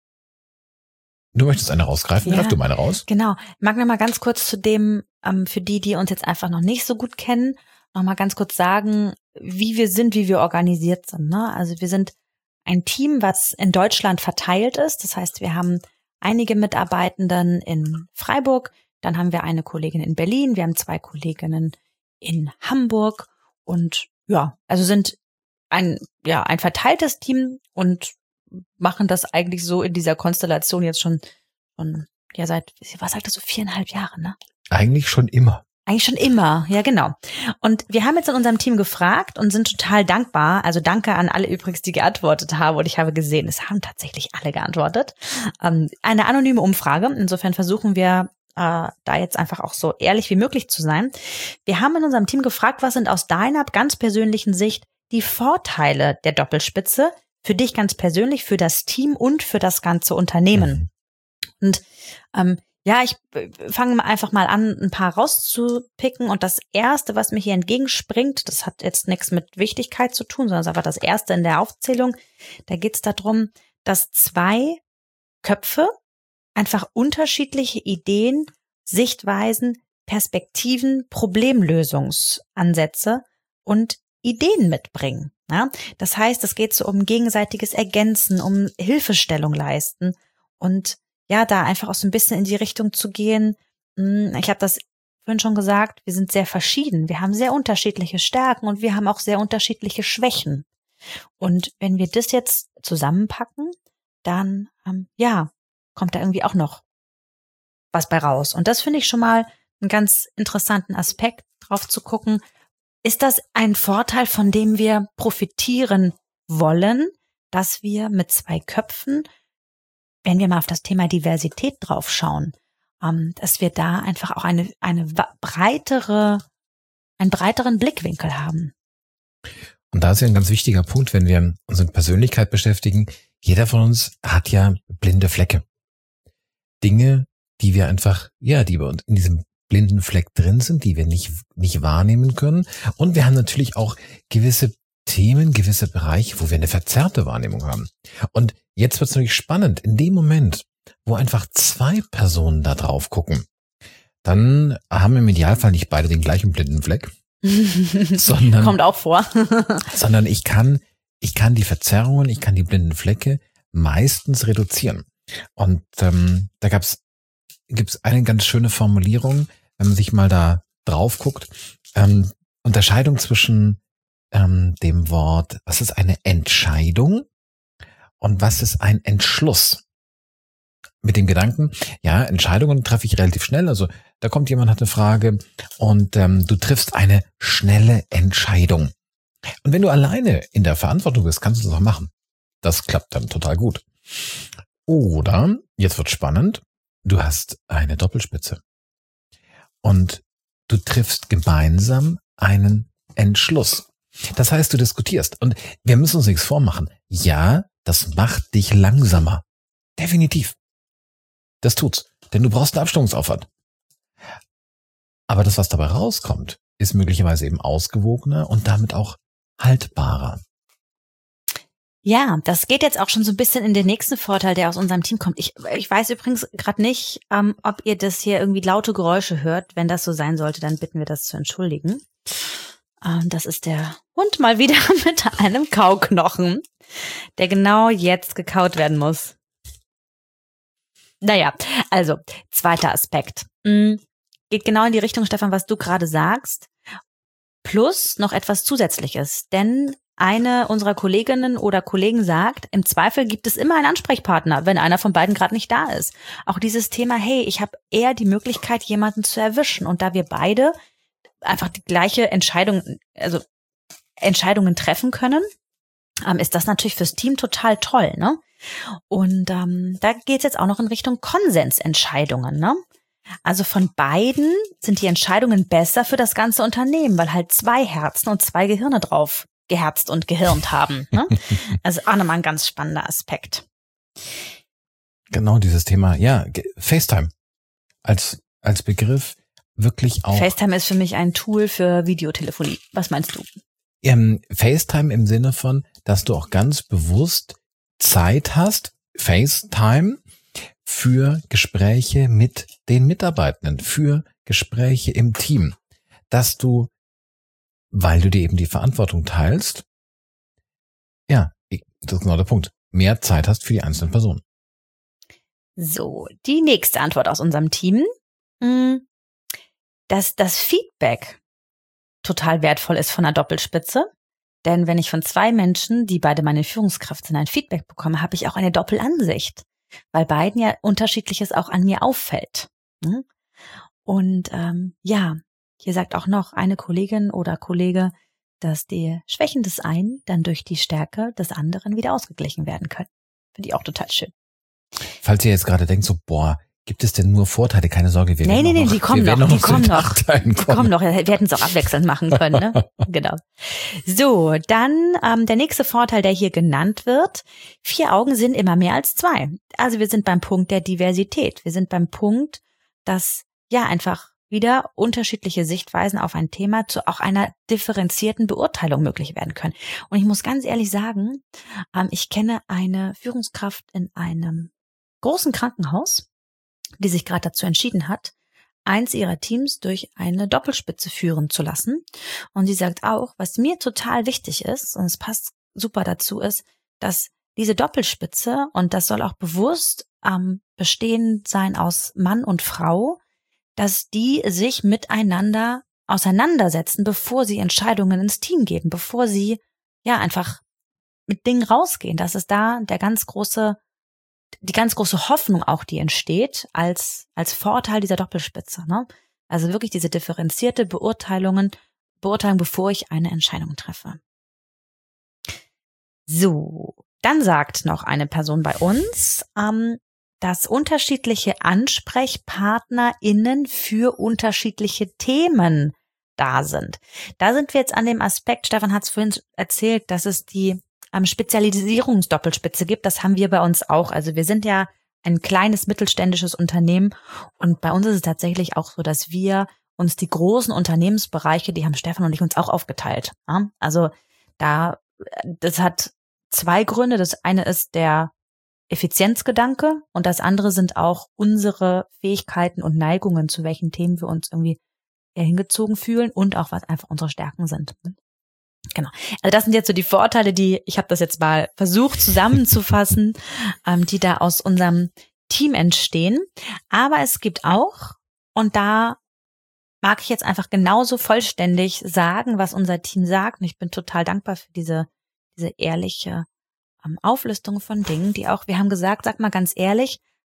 Du möchtest eine rausgreifen? Greif du meine raus. Genau. Ich mag noch mal ganz kurz zu dem, für die uns jetzt einfach noch nicht so gut kennen, noch mal ganz kurz sagen, wie wir sind, wie wir organisiert sind. Ne? Also wir sind ein Team, was in Deutschland verteilt ist. Das heißt, wir haben einige Mitarbeitenden in Freiburg, dann haben wir eine Kollegin in Berlin, wir haben 2 Kolleginnen in Hamburg und also sind ein verteiltes Team und machen das eigentlich so in dieser Konstellation jetzt schon seit, was sagtest du, 4,5 Jahre, ne? Eigentlich schon immer. Eigentlich schon immer, ja genau. Und wir haben jetzt in unserem Team gefragt und sind total dankbar. Also danke an alle übrigens, die geantwortet haben. Und ich habe gesehen, es haben tatsächlich alle geantwortet. Eine anonyme Umfrage. Insofern versuchen wir da jetzt einfach auch so ehrlich wie möglich zu sein. Wir haben in unserem Team gefragt, was sind aus deiner ganz persönlichen Sicht die Vorteile der Doppelspitze für dich ganz persönlich, für das Team und für das ganze Unternehmen. Und ich fange einfach mal an, ein paar rauszupicken. Und das Erste, was mir hier entgegenspringt, das hat jetzt nichts mit Wichtigkeit zu tun, sondern es ist einfach das Erste in der Aufzählung. Da geht es darum, dass 2 Köpfe einfach unterschiedliche Ideen, Sichtweisen, Perspektiven, Problemlösungsansätze und Ideen mitbringen. Ja? Das heißt, es geht so um gegenseitiges Ergänzen, um Hilfestellung leisten und da einfach auch so ein bisschen in die Richtung zu gehen. Ich habe das vorhin schon gesagt, wir sind sehr verschieden. Wir haben sehr unterschiedliche Stärken und wir haben auch sehr unterschiedliche Schwächen. Und wenn wir das jetzt zusammenpacken, dann, kommt da irgendwie auch noch was bei raus. Und das finde ich schon mal einen ganz interessanten Aspekt, drauf zu gucken. Ist das ein Vorteil, von dem wir profitieren wollen, dass wir mit 2 Köpfen, wenn wir mal auf das Thema Diversität drauf schauen, dass wir da einfach auch einen breiteren Blickwinkel haben? Und da ist ja ein ganz wichtiger Punkt, wenn wir uns mit Persönlichkeit beschäftigen. Jeder von uns hat ja blinde Flecke. Dinge, die wir einfach, die bei uns in diesem blinden Fleck drin sind, die wir nicht wahrnehmen können. Und wir haben natürlich auch gewisse Themen, gewisse Bereiche, wo wir eine verzerrte Wahrnehmung haben. Und jetzt wird es natürlich spannend. In dem Moment, wo einfach 2 Personen da drauf gucken, dann haben im Idealfall nicht beide den gleichen blinden Fleck, sondern kommt auch vor. sondern ich kann die Verzerrungen, ich kann die blinden Flecke meistens reduzieren. Und da gibt's eine ganz schöne Formulierung, wenn man sich mal da drauf guckt. Unterscheidung zwischen dem Wort, was ist eine Entscheidung und was ist ein Entschluss? mit dem Gedanken, ja, Entscheidungen treffe ich relativ schnell. Also da kommt jemand, hat eine Frage und du triffst eine schnelle Entscheidung. Und wenn du alleine in der Verantwortung bist, kannst du das auch machen. Das klappt dann total gut. Oder, jetzt wird spannend, du hast eine Doppelspitze und du triffst gemeinsam einen Entschluss. Das heißt, du diskutierst. Und wir müssen uns nichts vormachen. Ja, das macht dich langsamer. Definitiv. Das tut's. Denn du brauchst einen Abstimmungsaufwand. Aber das, was dabei rauskommt, ist möglicherweise eben ausgewogener und damit auch haltbarer. Ja, das geht jetzt auch schon so ein bisschen in den nächsten Vorteil, der aus unserem Team kommt. Ich weiß übrigens gerade nicht, ob ihr das hier irgendwie laute Geräusche hört. Wenn das so sein sollte, dann bitten wir das zu entschuldigen. Das ist der Hund mal wieder mit einem Kauknochen, der genau jetzt gekaut werden muss. Naja, also, zweiter Aspekt. Geht genau in die Richtung, Stefan, was du gerade sagst. Plus noch etwas Zusätzliches. Denn eine unserer Kolleginnen oder Kollegen sagt, im Zweifel gibt es immer einen Ansprechpartner, wenn einer von beiden gerade nicht da ist. Auch dieses Thema, hey, ich habe eher die Möglichkeit, jemanden zu erwischen. Und da wir beide einfach die gleiche Entscheidungen treffen können, ist das natürlich fürs Team total toll, ne? Und da geht es jetzt auch noch in Richtung Konsensentscheidungen, ne? Also von beiden sind die Entscheidungen besser für das ganze Unternehmen, weil halt 2 Herzen und 2 Gehirne drauf geherzt und gehirnt haben, ne? Also auch nochmal ein ganz spannender Aspekt. Genau dieses Thema, ja, FaceTime als Begriff wirklich auch. FaceTime ist für mich ein Tool für Videotelefonie. Was meinst du? FaceTime im Sinne von, dass du auch ganz bewusst Zeit hast, FaceTime, für Gespräche mit den Mitarbeitenden, für Gespräche im Team, dass du, weil du dir eben die Verantwortung teilst, ja, das ist genau der Punkt, mehr Zeit hast für die einzelnen Personen. So, die nächste Antwort aus unserem Team, dass das Feedback total wertvoll ist von einer Doppelspitze. Denn wenn ich von 2 Menschen, die beide meine Führungskraft sind, ein Feedback bekomme, habe ich auch eine Doppelansicht, weil beiden ja Unterschiedliches auch an mir auffällt. Und ja, hier sagt auch noch eine Kollegin oder Kollege, dass die Schwächen des einen dann durch die Stärke des anderen wieder ausgeglichen werden können. Finde ich auch total schön. Falls ihr jetzt gerade denkt, so, gibt es denn nur Vorteile? Keine Sorge, wir werden Nee, die kommen noch. Die kommen noch. Wir hätten es auch abwechselnd machen können, ne? Genau. So, dann der nächste Vorteil, der hier genannt wird. 4 Augen sind immer mehr als 2. Also wir sind beim Punkt der Diversität. Wir sind beim Punkt, dass ja einfach wieder unterschiedliche Sichtweisen auf ein Thema zu auch einer differenzierten Beurteilung möglich werden können. Und ich muss ganz ehrlich sagen, ich kenne eine Führungskraft in einem großen Krankenhaus, die sich gerade dazu entschieden hat, eins ihrer Teams durch eine Doppelspitze führen zu lassen. Und sie sagt auch, was mir total wichtig ist, und es passt super dazu, ist, dass diese Doppelspitze, und das soll auch bewusst bestehend sein aus Mann und Frau, dass die sich miteinander auseinandersetzen, bevor sie Entscheidungen ins Team geben, bevor sie ja einfach mit Dingen rausgehen. Das ist da die ganz große Hoffnung auch, die entsteht als Vorteil dieser Doppelspitze, ne? Also wirklich diese differenzierte Beurteilung, bevor ich eine Entscheidung treffe. So, dann sagt noch eine Person bei uns, dass unterschiedliche AnsprechpartnerInnen für unterschiedliche Themen da sind. Da sind wir jetzt an dem Aspekt, Stefan hat es vorhin erzählt, dass es die Spezialisierungsdoppelspitze gibt. Das haben wir bei uns auch. Also wir sind ja ein kleines mittelständisches Unternehmen und bei uns ist es tatsächlich auch so, dass wir uns die großen Unternehmensbereiche, die haben Stefan und ich uns auch aufgeteilt. Ja? Also das hat 2 Gründe. Das eine ist der Effizienzgedanke und das andere sind auch unsere Fähigkeiten und Neigungen, zu welchen Themen wir uns irgendwie eher hingezogen fühlen und auch was einfach unsere Stärken sind. Genau. Also das sind jetzt so die Vorteile, ich habe das jetzt mal versucht zusammenzufassen, die da aus unserem Team entstehen. Aber es gibt auch, und da mag ich jetzt einfach genauso vollständig sagen, was unser Team sagt. Und ich bin total dankbar für diese ehrliche Auflistung von Dingen, die auch, wir haben gesagt, sag mal ganz ehrlich,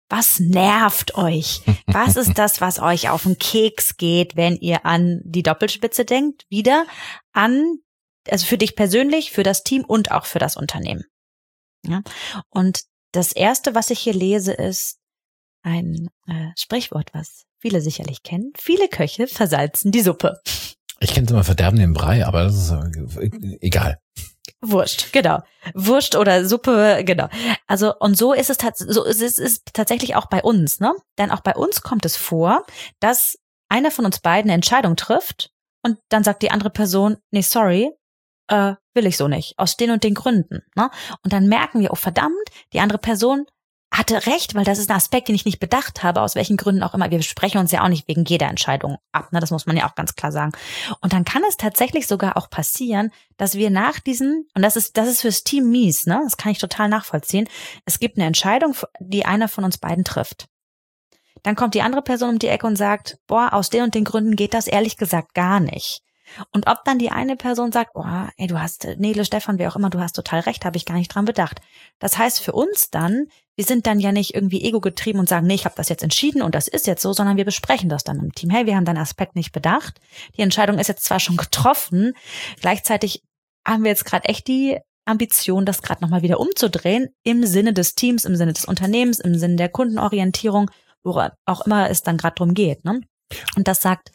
Was nervt euch? Was ist das, was euch auf den Keks geht, wenn ihr an die Doppelspitze denkt? Wieder also für dich persönlich, für das Team und auch für das Unternehmen. Ja? Und das Erste, was ich hier lese, ist ein Sprichwort, was viele sicherlich kennen. Viele Köche versalzen die Suppe. Ich kenne es immer Verderben den Brei, aber das ist egal. Wurscht, genau. Wurscht oder Suppe, genau. Also, und so ist es tatsächlich auch bei uns, ne? Denn auch bei uns kommt es vor, dass einer von uns beiden eine Entscheidung trifft und dann sagt die andere Person, nee, sorry, will ich so nicht, aus den und den Gründen, ne? Und dann merken wir, oh verdammt, die andere Person hatte recht, weil das ist ein Aspekt, den ich nicht bedacht habe, aus welchen Gründen auch immer. Wir sprechen uns ja auch nicht wegen jeder Entscheidung ab, ne? Das muss man ja auch ganz klar sagen. Und dann kann es tatsächlich sogar auch passieren, dass wir nach diesen, und das ist fürs Team mies, ne? Das kann ich total nachvollziehen. Es gibt eine Entscheidung, die einer von uns beiden trifft. Dann kommt die andere Person um die Ecke und sagt, boah, aus den und den Gründen geht das ehrlich gesagt gar nicht. Und ob dann die eine Person sagt, oh, ey, Nele, Stefan, wer auch immer, du hast total recht, habe ich gar nicht dran bedacht. Das heißt für uns dann, wir sind dann ja nicht irgendwie ego-getrieben und sagen, nee, ich habe das jetzt entschieden und das ist jetzt so, sondern wir besprechen das dann im Team. Hey, wir haben deinen Aspekt nicht bedacht. Die Entscheidung ist jetzt zwar schon getroffen, gleichzeitig haben wir jetzt gerade echt die Ambition, das gerade nochmal wieder umzudrehen, im Sinne des Teams, im Sinne des Unternehmens, im Sinne der Kundenorientierung, wo auch immer es dann gerade drum geht, ne? Und das sagt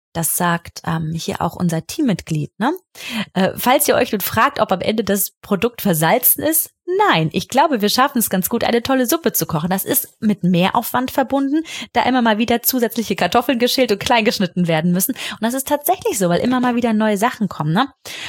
hier auch unser Teammitglied, ne? Falls ihr euch nun fragt, ob am Ende das Produkt versalzen ist, nein, ich glaube, wir schaffen es ganz gut, eine tolle Suppe zu kochen. Das ist mit Mehraufwand verbunden, da immer mal wieder zusätzliche Kartoffeln geschält und klein geschnitten werden müssen. Und das ist tatsächlich so, weil immer mal wieder neue Sachen kommen, ne?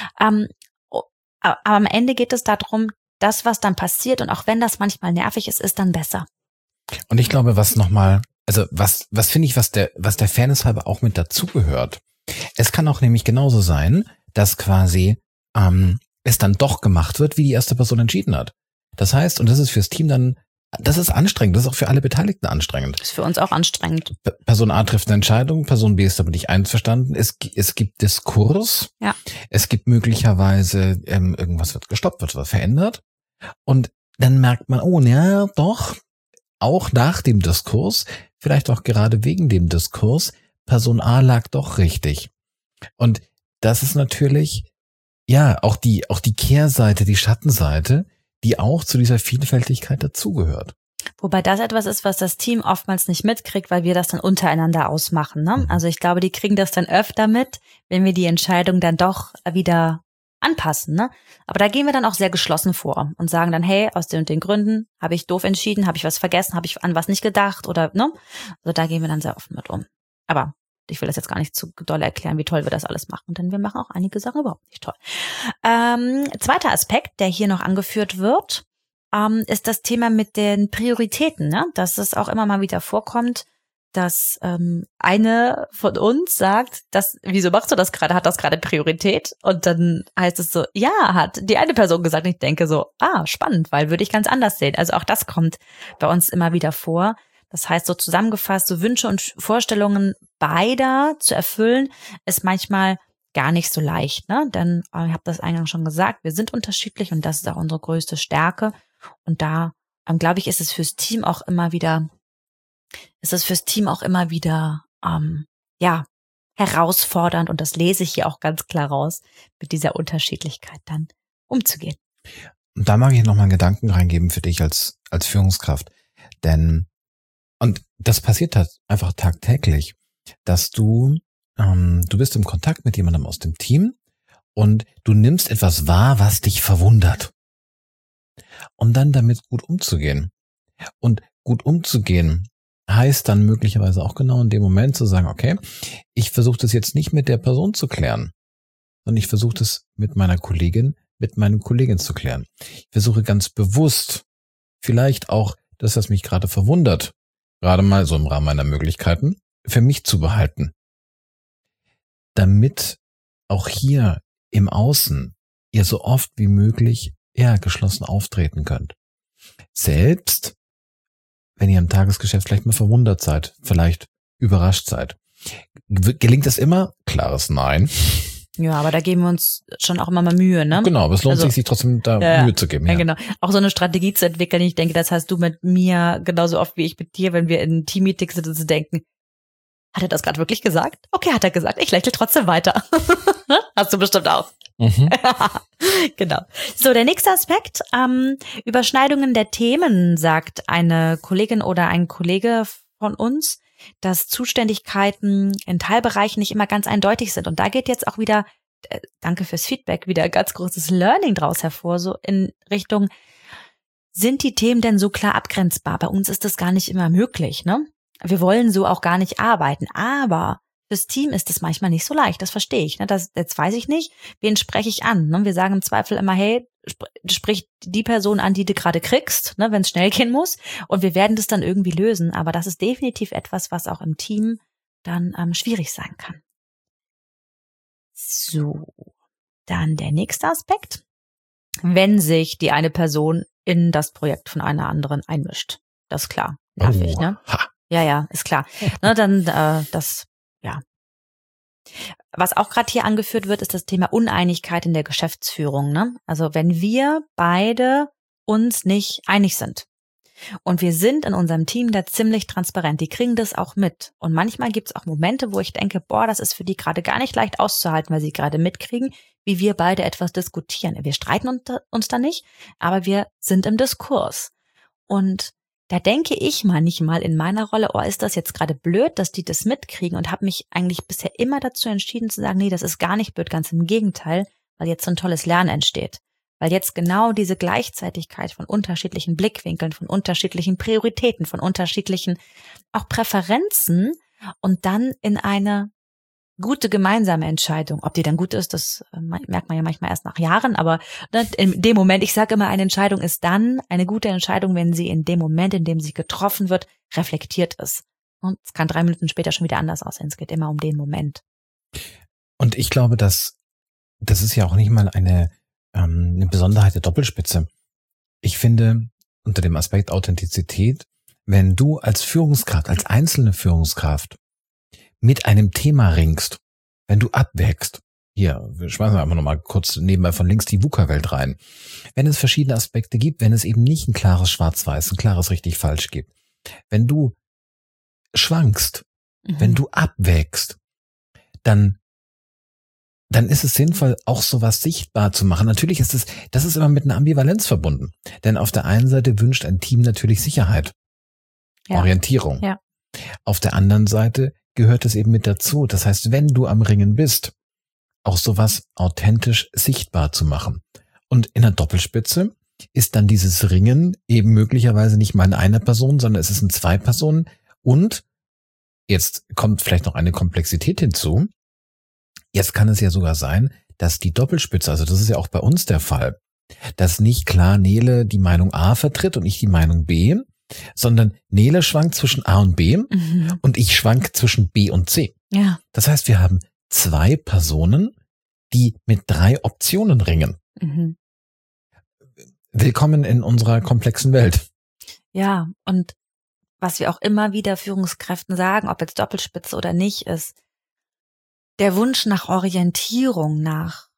Aber am Ende geht es darum, das, was dann passiert, und auch wenn das manchmal nervig ist, ist dann besser. Und ich glaube, was finde ich, was der Fairness halber auch mit dazugehört. Es kann auch nämlich genauso sein, dass quasi es dann doch gemacht wird, wie die erste Person entschieden hat. Das heißt, und das ist fürs Team dann, das ist anstrengend, das ist auch für alle Beteiligten anstrengend. Das ist für uns auch anstrengend. Person A trifft eine Entscheidung, Person B ist damit nicht einverstanden. Es gibt Diskurs, ja. Es gibt möglicherweise irgendwas wird gestoppt, wird was verändert. Und dann merkt man, oh, ja, doch, auch nach dem Diskurs, vielleicht auch gerade wegen dem Diskurs, Person A lag doch richtig. Und das ist natürlich, ja, auch die Kehrseite, die Schattenseite, die auch zu dieser Vielfältigkeit dazugehört. Wobei das etwas ist, was das Team oftmals nicht mitkriegt, weil wir das dann untereinander ausmachen, ne? Also ich glaube, die kriegen das dann öfter mit, wenn wir die Entscheidung dann doch wieder anpassen, ne? Aber da gehen wir dann auch sehr geschlossen vor und sagen dann, hey, aus den und den Gründen habe ich doof entschieden, habe ich was vergessen, habe ich an was nicht gedacht oder, ne? Also da gehen wir dann sehr offen mit um. Aber ich will das jetzt gar nicht zu doll erklären, wie toll wir das alles machen, denn wir machen auch einige Sachen überhaupt nicht toll. Zweiter Aspekt, der hier noch angeführt wird, ist das Thema mit den Prioritäten, ne? Dass es auch immer mal wieder vorkommt, dass eine von uns sagt, wieso machst du das gerade? Hat das gerade Priorität? Und dann heißt es so, ja, hat die eine Person gesagt. Und ich denke so, spannend, weil würde ich ganz anders sehen. Also auch das kommt bei uns immer wieder vor. Das heißt, so zusammengefasst, so Wünsche und Vorstellungen beider zu erfüllen, ist manchmal gar nicht so leicht, ne? Denn ich habe das eingangs schon gesagt, wir sind unterschiedlich und das ist auch unsere größte Stärke. Und da, glaube ich, ist es fürs Team auch immer wieder herausfordernd, und das lese ich hier auch ganz klar raus, mit dieser Unterschiedlichkeit dann umzugehen. Und da mag ich noch mal einen Gedanken reingeben für dich als Führungskraft. Denn, und das passiert halt einfach tagtäglich, dass du bist im Kontakt mit jemandem aus dem Team und du nimmst etwas wahr, was dich verwundert. Und dann damit gut umzugehen. Und gut umzugehen heißt dann möglicherweise auch genau in dem Moment zu sagen, okay, ich versuche das jetzt nicht mit der Person zu klären, sondern ich versuche das mit meiner Kollegin, mit meinem Kollegen zu klären. Ich versuche ganz bewusst, vielleicht auch das, was mich gerade verwundert, gerade mal so im Rahmen meiner Möglichkeiten, für mich zu behalten. Damit auch hier im Außen ihr so oft wie möglich geschlossen auftreten könnt. Selbst wenn ihr im Tagesgeschäft vielleicht mal verwundert seid, vielleicht überrascht seid. Gelingt das immer? Klares Nein. Ja, aber da geben wir uns schon auch immer mal Mühe, ne? Genau, aber es lohnt sich trotzdem da Mühe zu geben. Ja, genau. Auch so eine Strategie zu entwickeln. Ich denke, das hast du mit mir genauso oft wie ich mit dir, wenn wir in Team-Meetings sind und zu denken, hat er das gerade wirklich gesagt? Okay, hat er gesagt. Ich lächle trotzdem weiter. Hast du bestimmt auch. Mhm. Genau. So, der nächste Aspekt. Überschneidungen der Themen, sagt eine Kollegin oder ein Kollege von uns, dass Zuständigkeiten in Teilbereichen nicht immer ganz eindeutig sind. Und da geht jetzt auch wieder, danke fürs Feedback, wieder ein ganz großes Learning draus hervor, so in Richtung, sind die Themen denn so klar abgrenzbar? Bei uns ist das gar nicht immer möglich, ne? Wir wollen so auch gar nicht arbeiten, aber fürs Team ist es manchmal nicht so leicht, das verstehe ich. Ne? Jetzt weiß ich nicht, wen spreche ich an. Ne? Wir sagen im Zweifel immer, hey, sprich die Person an, die du gerade kriegst, ne, wenn es schnell gehen muss. Und wir werden das dann irgendwie lösen. Aber das ist definitiv etwas, was auch im Team dann schwierig sein kann. So, dann der nächste Aspekt. Wenn sich die eine Person in das Projekt von einer anderen einmischt. Das ist klar. Nervig, ne? Ja, ist klar. Ne, dann ja. Was auch gerade hier angeführt wird, ist das Thema Uneinigkeit in der Geschäftsführung. Ne? Also wenn wir beide uns nicht einig sind und wir sind in unserem Team da ziemlich transparent, die kriegen das auch mit. Und manchmal gibt es auch Momente, wo ich denke, das ist für die gerade gar nicht leicht auszuhalten, weil sie gerade mitkriegen, wie wir beide etwas diskutieren. Wir streiten uns da nicht, aber wir sind im Diskurs. Und da denke ich manchmal in meiner Rolle, ist das jetzt gerade blöd, dass die das mitkriegen, und habe mich eigentlich bisher immer dazu entschieden zu sagen, nee, das ist gar nicht blöd, ganz im Gegenteil, weil jetzt so ein tolles Lernen entsteht. Weil jetzt genau diese Gleichzeitigkeit von unterschiedlichen Blickwinkeln, von unterschiedlichen Prioritäten, von unterschiedlichen auch Präferenzen und dann in eine gute gemeinsame Entscheidung. Ob die dann gut ist, das merkt man ja manchmal erst nach Jahren, aber in dem Moment, ich sage immer, eine Entscheidung ist dann eine gute Entscheidung, wenn sie in dem Moment, in dem sie getroffen wird, reflektiert ist. Und es kann 3 Minuten später schon wieder anders aussehen. Es geht immer um den Moment. Und ich glaube, das ist ja auch nicht mal eine Besonderheit der Doppelspitze. Ich finde, unter dem Aspekt Authentizität, wenn du als Führungskraft, als einzelne Führungskraft mit einem Thema ringst, wenn du abwägst, hier, wir schmeißen einfach nochmal kurz nebenbei von links die VUCA-Welt rein, wenn es verschiedene Aspekte gibt, wenn es eben nicht ein klares Schwarz-Weiß, ein klares Richtig-Falsch gibt, wenn du schwankst, wenn du abwägst, dann ist es sinnvoll, auch sowas sichtbar zu machen. Natürlich das ist immer mit einer Ambivalenz verbunden, denn auf der einen Seite wünscht ein Team natürlich Sicherheit, Orientierung. Ja. Auf der anderen Seite gehört es eben mit dazu. Das heißt, wenn du am Ringen bist, auch sowas authentisch sichtbar zu machen. Und in der Doppelspitze ist dann dieses Ringen eben möglicherweise nicht mal in einer Person, sondern es ist in 2 Personen. Und jetzt kommt vielleicht noch eine Komplexität hinzu. Jetzt kann es ja sogar sein, dass die Doppelspitze, also das ist ja auch bei uns der Fall, dass nicht klar Nele die Meinung A vertritt und ich die Meinung B, sondern Nele schwankt zwischen A und B und ich schwank zwischen B und C. Ja. Das heißt, wir haben 2 Personen, die mit 3 Optionen ringen. Mhm. Willkommen in unserer komplexen Welt. Ja, und was wir auch immer wieder Führungskräften sagen, ob jetzt Doppelspitze oder nicht, ist der Wunsch nach Orientierung, nach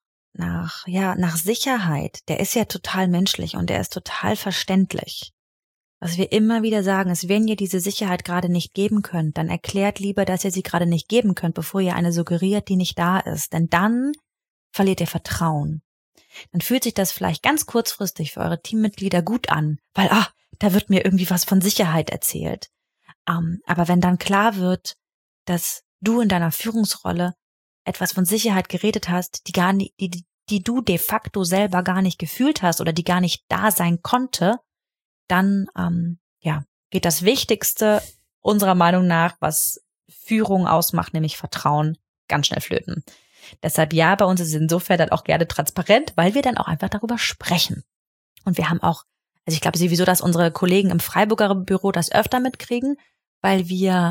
Sicherheit, der ist ja total menschlich und der ist total verständlich. Was wir immer wieder sagen, ist, wenn ihr diese Sicherheit gerade nicht geben könnt, dann erklärt lieber, dass ihr sie gerade nicht geben könnt, bevor ihr eine suggeriert, die nicht da ist. Denn dann verliert ihr Vertrauen. Dann fühlt sich das vielleicht ganz kurzfristig für eure Teammitglieder gut an, weil, da wird mir irgendwie was von Sicherheit erzählt. Aber wenn dann klar wird, dass du in deiner Führungsrolle etwas von Sicherheit geredet hast, die du de facto selber gar nicht gefühlt hast oder die gar nicht da sein konnte, dann geht das Wichtigste unserer Meinung nach, was Führung ausmacht, nämlich Vertrauen, ganz schnell flöten. Deshalb bei uns ist es insofern dann auch gerne transparent, weil wir dann auch einfach darüber sprechen. Und wir haben auch, also ich glaube sowieso, dass unsere Kollegen im Freiburger Büro das öfter mitkriegen, weil wir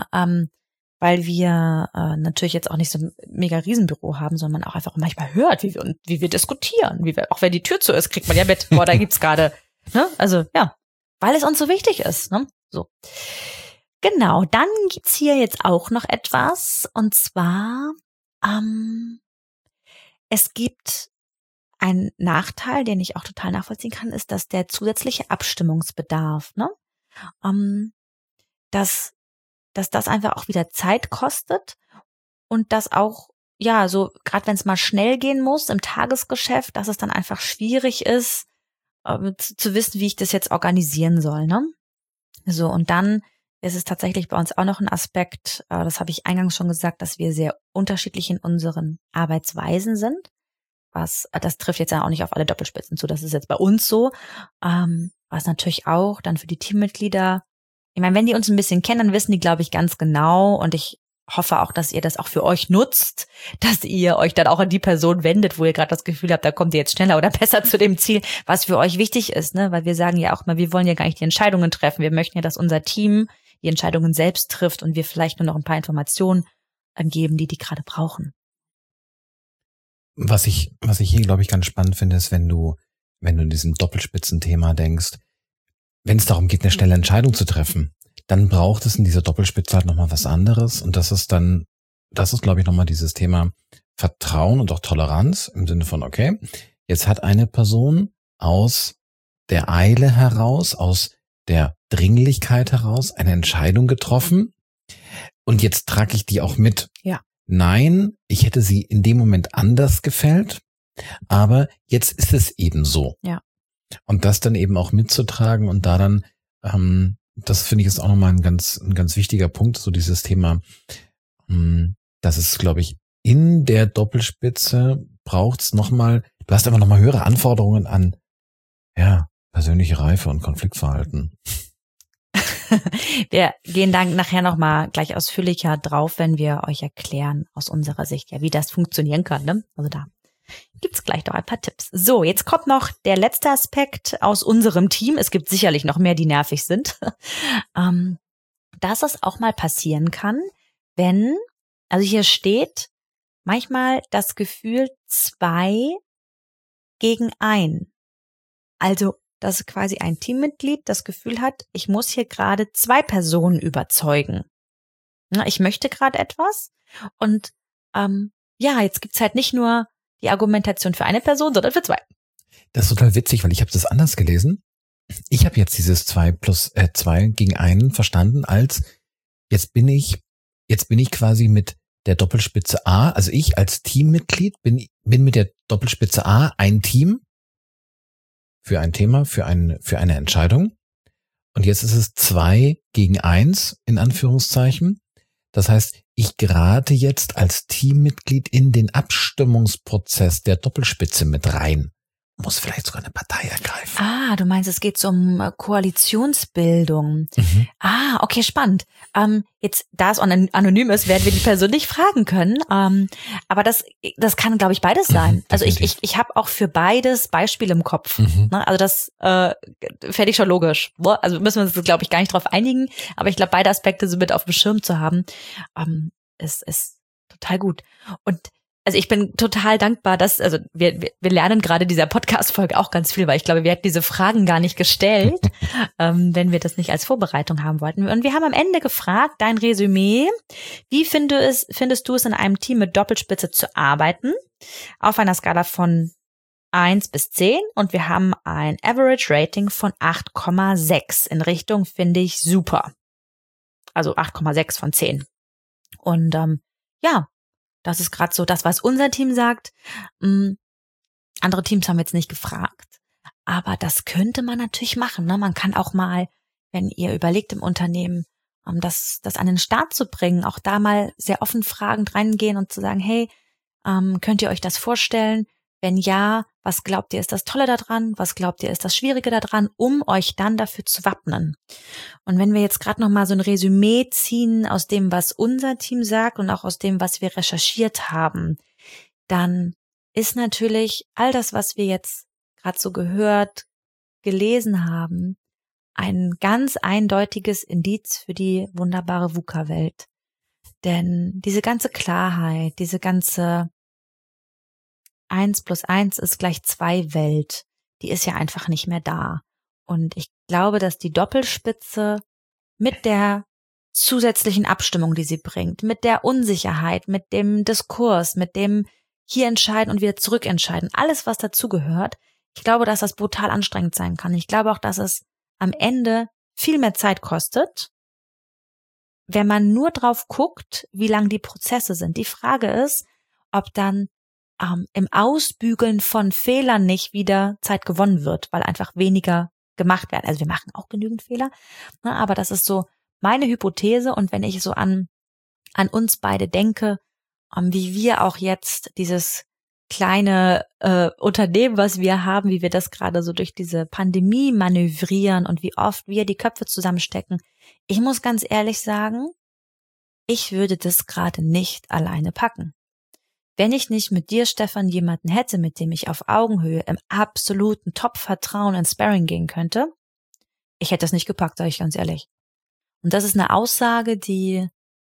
natürlich jetzt auch nicht so ein mega Riesenbüro haben, sondern man auch einfach manchmal hört, wie wir diskutieren, auch wenn die Tür zu ist, kriegt man ja mit, da gibt's gerade, ne? Also weil es uns so wichtig ist, ne? So. Genau, dann gibt's hier jetzt auch noch etwas, und zwar es gibt einen Nachteil, den ich auch total nachvollziehen kann, ist, dass der zusätzliche Abstimmungsbedarf, ne? Dass das einfach auch wieder Zeit kostet und dass auch, ja, so gerade wenn es mal schnell gehen muss im Tagesgeschäft, dass es dann einfach schwierig ist, zu wissen, wie ich das jetzt organisieren soll, ne? So, und dann ist es tatsächlich bei uns auch noch ein Aspekt, das habe ich eingangs schon gesagt, dass wir sehr unterschiedlich in unseren Arbeitsweisen sind. Das trifft jetzt ja auch nicht auf alle Doppelspitzen zu, das ist jetzt bei uns so. Was natürlich auch dann für die Teammitglieder, ich meine, wenn die uns ein bisschen kennen, dann wissen die, glaube ich, ganz genau, und ich hoffe auch, dass ihr das auch für euch nutzt, dass ihr euch dann auch an die Person wendet, wo ihr gerade das Gefühl habt, da kommt ihr jetzt schneller oder besser zu dem Ziel, was für euch wichtig ist, ne? Weil wir sagen ja auch mal, wir wollen ja gar nicht die Entscheidungen treffen, wir möchten ja, dass unser Team die Entscheidungen selbst trifft und wir vielleicht nur noch ein paar Informationen geben, die gerade brauchen. Was ich hier, glaube ich, ganz spannend finde, ist, wenn du in diesem Doppelspitzenthema denkst, wenn es darum geht, eine schnelle Entscheidung zu treffen, dann braucht es in dieser Doppelspitze halt nochmal was anderes. Und das ist, glaube ich, nochmal dieses Thema Vertrauen und auch Toleranz im Sinne von, okay, jetzt hat eine Person aus der Eile heraus, aus der Dringlichkeit heraus eine Entscheidung getroffen und jetzt trage ich die auch mit. Ja. Nein, ich hätte sie in dem Moment anders gefällt, aber jetzt ist es eben so. Ja. Und das dann eben auch mitzutragen und da dann, das finde ich ist auch nochmal ein ganz wichtiger Punkt, so dieses Thema, dass es, glaube ich, in der Doppelspitze braucht's nochmal, du hast einfach nochmal höhere Anforderungen an, ja, persönliche Reife und Konfliktverhalten. Wir gehen dann nachher nochmal gleich ausführlicher drauf, wenn wir euch erklären aus unserer Sicht, ja, wie das funktionieren kann, ne? Also da gibt's gleich noch ein paar Tipps. So, jetzt kommt noch der letzte Aspekt aus unserem Team. Es gibt sicherlich noch mehr, die nervig sind. Dass es auch mal passieren kann, wenn, also hier steht manchmal das Gefühl 2 gegen 1. Also, dass quasi ein Teammitglied das Gefühl hat, ich muss hier gerade 2 Personen überzeugen. Ich möchte gerade etwas und ja, jetzt gibt's halt nicht nur die Argumentation für eine Person, sondern für 2. Das ist total witzig, weil ich habe das anders gelesen. Ich habe jetzt dieses 2 gegen 1 verstanden als jetzt bin ich quasi mit der Doppelspitze A, also ich als Teammitglied bin mit der Doppelspitze A ein Team für ein Thema, für eine Entscheidung. Und jetzt ist es 2 gegen 1 in Anführungszeichen. Das heißt, ich gerate jetzt als Teammitglied in den Abstimmungsprozess der Doppelspitze mit rein. Muss vielleicht sogar eine Partei ergreifen. Ah, du meinst, es geht um Koalitionsbildung. Mhm. Ah, okay, spannend. Jetzt, da es anonym ist, werden wir die Person nicht fragen können. Aber das kann, glaube ich, beides sein. Also ich habe auch für beides Beispiele im Kopf. Mhm. Also das fände ich schon logisch. Also müssen wir uns, glaube ich, gar nicht drauf einigen. Aber ich glaube, beide Aspekte so mit auf dem Schirm zu haben, ist total gut. Und also ich bin total dankbar, dass, also wir lernen gerade dieser Podcast-Folge auch ganz viel, weil ich glaube, wir hätten diese Fragen gar nicht gestellt, wenn wir das nicht als Vorbereitung haben wollten. Und wir haben am Ende gefragt, dein Resümee, wie findest du es in einem Team mit Doppelspitze zu arbeiten? Auf einer Skala von 1 bis 10 und wir haben ein Average Rating von 8,6 in Richtung finde ich super. Also 8,6 von 10. Und ja, das ist gerade so das, was unser Team sagt. Andere Teams haben jetzt nicht gefragt. Aber das könnte man natürlich machen. Ne? Man kann auch mal, wenn ihr überlegt im Unternehmen, das an den Start zu bringen, auch da mal sehr offen fragend reingehen und zu sagen, hey, könnt ihr euch das vorstellen? Wenn ja, was glaubt ihr ist das Tolle daran? Was glaubt ihr ist das Schwierige daran? Um euch dann dafür zu wappnen. Und wenn wir jetzt gerade noch mal so ein Resümee ziehen aus dem, was unser Team sagt und auch aus dem, was wir recherchiert haben, dann ist natürlich all das, was wir jetzt gerade so gehört, gelesen haben, ein ganz eindeutiges Indiz für die wunderbare VUCA-Welt. Denn diese ganze Klarheit, diese ganze 1 + 1 ist gleich 2 Welt, die ist ja einfach nicht mehr da. Und ich glaube, dass die Doppelspitze mit der zusätzlichen Abstimmung, die sie bringt, mit der Unsicherheit, mit dem Diskurs, mit dem, hier entscheiden und wieder zurückentscheiden. Alles, was dazugehört. Ich glaube, dass das brutal anstrengend sein kann. Ich glaube auch, dass es am Ende viel mehr Zeit kostet, wenn man nur drauf guckt, wie lang die Prozesse sind. Die Frage ist, ob dann im Ausbügeln von Fehlern nicht wieder Zeit gewonnen wird, weil einfach weniger gemacht werden. Also wir machen auch genügend Fehler, ne, aber das ist so meine Hypothese. Und wenn ich so an uns beide denke, wie wir auch jetzt dieses kleine Unternehmen, was wir haben, wie wir das gerade so durch diese Pandemie manövrieren und wie oft wir die Köpfe zusammenstecken. Ich muss ganz ehrlich sagen, ich würde das gerade nicht alleine packen. Wenn ich nicht mit dir, Stefan, jemanden hätte, mit dem ich auf Augenhöhe im absoluten Top-Vertrauen ins Sparring gehen könnte, ich hätte das nicht gepackt, sage ich ganz ehrlich. Und das ist eine Aussage, die,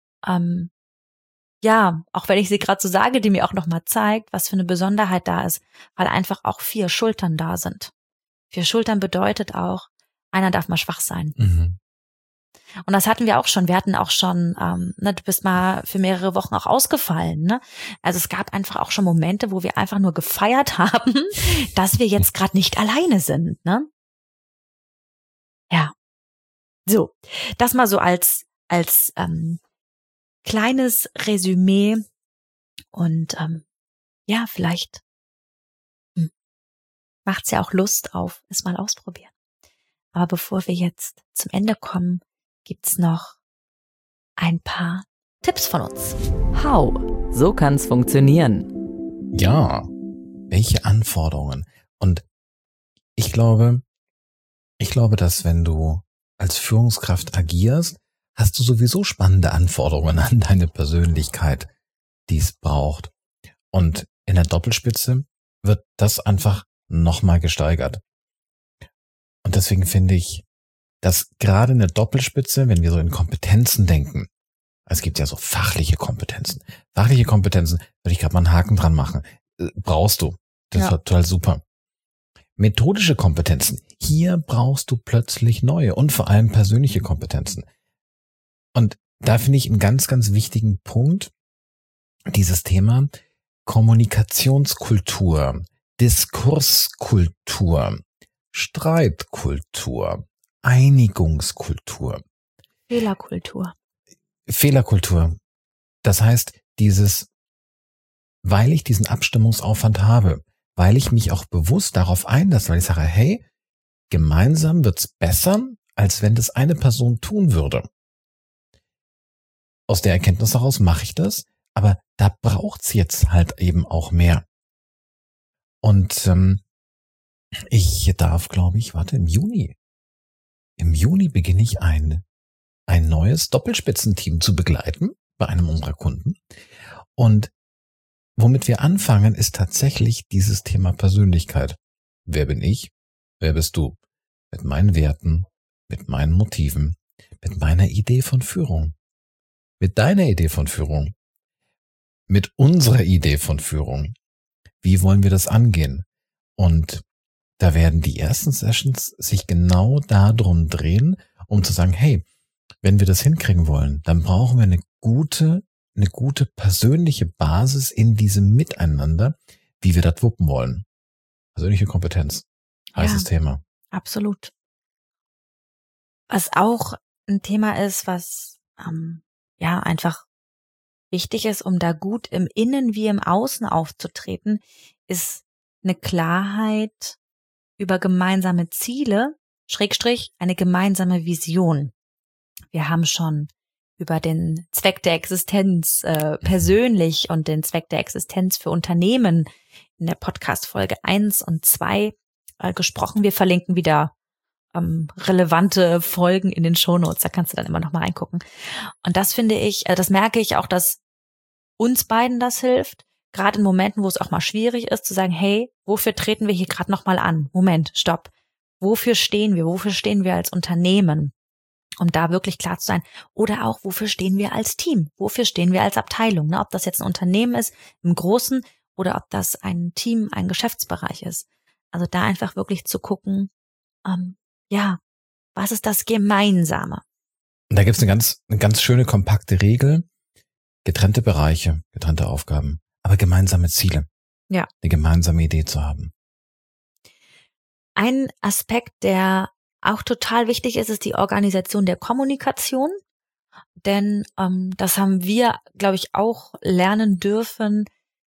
auch wenn ich sie gerade so sage, die mir auch nochmal zeigt, was für eine Besonderheit da ist, weil einfach auch 4 Schultern da sind. 4 Schultern bedeutet auch, einer darf mal schwach sein. Mhm. Und das hatten wir auch schon. Wir hatten auch schon, du bist mal für mehrere Wochen auch ausgefallen. Ne? Also es gab einfach auch schon Momente, wo wir einfach nur gefeiert haben, dass wir jetzt gerade nicht alleine sind. Ne? Ja. So, das mal so als kleines Resümee. Und vielleicht macht's ja auch Lust auf, es mal ausprobieren. Aber bevor wir jetzt zum Ende kommen, gibt's noch ein paar Tipps von uns. How? So kann's funktionieren. Ja, welche Anforderungen? Und ich glaube, dass wenn du als Führungskraft agierst, hast du sowieso spannende Anforderungen an deine Persönlichkeit, die es braucht. Und in der Doppelspitze wird das einfach nochmal gesteigert. Und deswegen finde ich, dass gerade eine Doppelspitze, wenn wir so in Kompetenzen denken, es gibt ja so fachliche Kompetenzen. Fachliche Kompetenzen, würde ich gerade mal einen Haken dran machen, brauchst du. Das ist total super. Methodische Kompetenzen, hier brauchst du plötzlich neue und vor allem persönliche Kompetenzen. Und da finde ich einen ganz, ganz wichtigen Punkt, dieses Thema Kommunikationskultur, Diskurskultur, Streitkultur, Einigungskultur. Fehlerkultur. Das heißt, weil ich diesen Abstimmungsaufwand habe, weil ich mich auch bewusst darauf einlasse, weil ich sage, hey, gemeinsam wird's besser, als wenn das eine Person tun würde. Aus der Erkenntnis heraus mache ich das, aber da braucht's jetzt halt eben auch mehr. Und ich darf, glaube ich, im Juni beginne ich ein neues Doppelspitzenteam zu begleiten bei einem unserer Kunden. Und womit wir anfangen, ist tatsächlich dieses Thema Persönlichkeit. Wer bin ich? Wer bist du? Mit meinen Werten, mit meinen Motiven, mit meiner Idee von Führung, mit deiner Idee von Führung, mit unserer Idee von Führung. Wie wollen wir das angehen? Und da werden die ersten Sessions sich genau darum drehen, um zu sagen, hey, wenn wir das hinkriegen wollen, dann brauchen wir eine gute persönliche Basis in diesem Miteinander, wie wir das wuppen wollen. Persönliche Kompetenz, heißes Thema. Absolut. Was auch ein Thema ist, was einfach wichtig ist, um da gut im Innen wie im Außen aufzutreten, ist eine Klarheit über gemeinsame Ziele, / eine gemeinsame Vision. Wir haben schon über den Zweck der Existenz persönlich und den Zweck der Existenz für Unternehmen in der Podcast-Folge 1 und 2 gesprochen. Wir verlinken wieder relevante Folgen in den Shownotes, da kannst du dann immer noch mal reingucken. Und das finde ich, das merke ich auch, dass uns beiden das hilft, gerade in Momenten, wo es auch mal schwierig ist, zu sagen, hey, wofür treten wir hier gerade noch mal an? Moment, stopp. Wofür stehen wir? Wofür stehen wir als Unternehmen? Um da wirklich klar zu sein. Oder auch, wofür stehen wir als Team? Wofür stehen wir als Abteilung? Ne? Ob das jetzt ein Unternehmen ist, im Großen, oder ob das ein Team, ein Geschäftsbereich ist. Also da einfach wirklich zu gucken, was ist das Gemeinsame? Und da gibt's eine ganz schöne, kompakte Regel. Getrennte Bereiche, getrennte Aufgaben. aber gemeinsame Ziele. Ja. Eine gemeinsame Idee zu haben. Ein Aspekt, der auch total wichtig ist, ist die Organisation der Kommunikation. Denn das haben wir, glaube ich, auch lernen dürfen,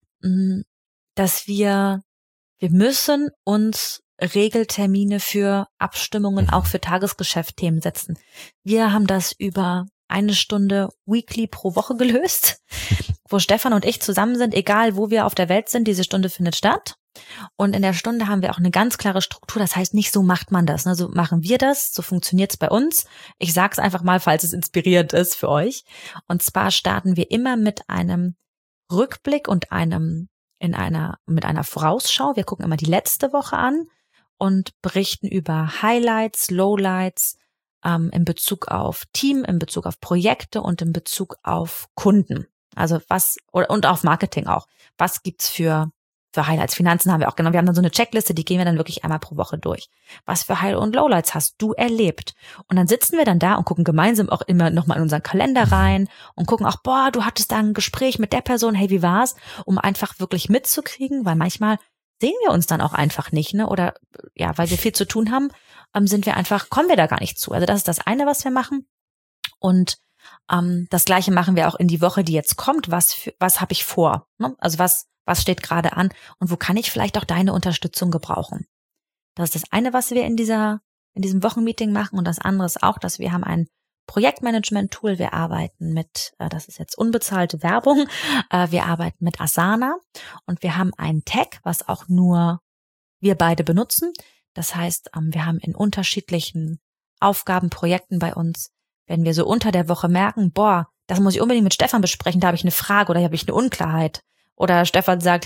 dass wir müssen uns Regeltermine für Abstimmungen, auch für Tagesgeschäftsthemen setzen. Wir haben das über 1 Stunde weekly pro Woche gelöst, wo Stefan und ich zusammen sind, egal wo wir auf der Welt sind, diese Stunde findet statt. Und in der Stunde haben wir auch eine ganz klare Struktur, das heißt nicht so macht man das, ne? So machen wir das, so funktioniert's bei uns. Ich sag's einfach mal, falls es inspirierend ist für euch. Und zwar starten wir immer mit einem Rückblick und mit einer Vorausschau. Wir gucken immer die letzte Woche an und berichten über Highlights, Lowlights, in Bezug auf Team, in Bezug auf Projekte und in Bezug auf Kunden. Also und auf Marketing auch. Was gibt's für Highlights? Finanzen haben wir auch genau. Wir haben dann so eine Checkliste, die gehen wir dann wirklich einmal pro Woche durch. Was für Highlights und Lowlights hast du erlebt? Und dann sitzen wir dann da und gucken gemeinsam auch immer nochmal in unseren Kalender rein und gucken auch, du hattest da ein Gespräch mit der Person, hey, wie war's? Um einfach wirklich mitzukriegen, weil manchmal sehen wir uns dann auch einfach nicht, ne? Oder ja, weil wir viel zu tun haben, kommen wir da gar nicht zu. Also das ist das eine, was wir machen. Und das Gleiche machen wir auch in die Woche, die jetzt kommt. Was habe ich vor? Ne? Also was steht gerade an und wo kann ich vielleicht auch deine Unterstützung gebrauchen? Das ist das eine, was wir in diesem Wochenmeeting machen. Und das andere ist auch, dass wir haben ein Projektmanagement-Tool. Wir arbeiten mit, das ist jetzt unbezahlte Werbung, wir arbeiten mit Asana und wir haben einen Tag, was auch nur wir beide benutzen. Das heißt, wir haben in unterschiedlichen Aufgaben, Projekten bei uns, wenn wir so unter der Woche merken, das muss ich unbedingt mit Stefan besprechen, da habe ich eine Frage oder da habe ich eine Unklarheit. Oder Stefan sagt,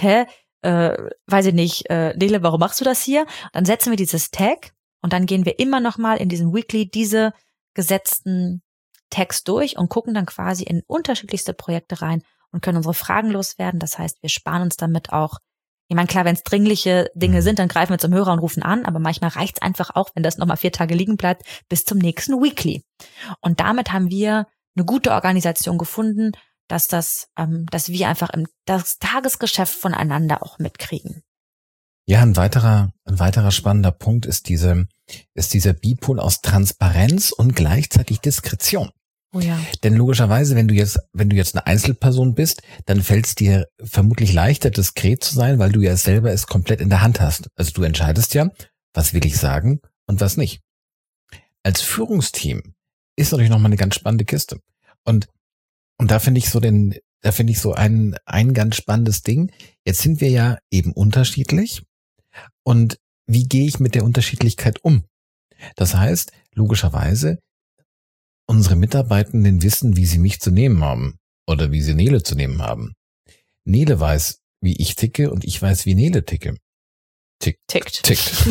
weiß ich nicht, Nele, warum machst du das hier? Dann setzen wir dieses Tag und dann gehen wir immer noch mal in diesem Weekly diese gesetzten Tags durch und gucken dann quasi in unterschiedlichste Projekte rein und können unsere Fragen loswerden. Das heißt, wir sparen uns damit auch, ich meine, klar, wenn es dringliche Dinge sind, dann greifen wir zum Hörer und rufen an, aber manchmal reicht es einfach auch, wenn das nochmal 4 Tage liegen bleibt, bis zum nächsten Weekly. Und damit haben wir eine gute Organisation gefunden, dass wir einfach das Tagesgeschäft voneinander auch mitkriegen. Ja, ein weiterer spannender Punkt ist dieser Bipol aus Transparenz und gleichzeitig Diskretion. Oh ja. Denn logischerweise, wenn du jetzt eine Einzelperson bist, dann fällt es dir vermutlich leichter, diskret zu sein, weil du ja selber es komplett in der Hand hast. Also du entscheidest ja, was will ich sagen und was nicht. Als Führungsteam ist natürlich nochmal eine ganz spannende Kiste. Und da finde ich so ein ganz spannendes Ding. Jetzt sind wir ja eben unterschiedlich. Und wie gehe ich mit der Unterschiedlichkeit um? Das heißt, logischerweise, unsere Mitarbeitenden wissen, wie sie mich zu nehmen haben oder wie sie Nele zu nehmen haben. Nele weiß, wie ich ticke und ich weiß, wie Nele ticke. Tickt.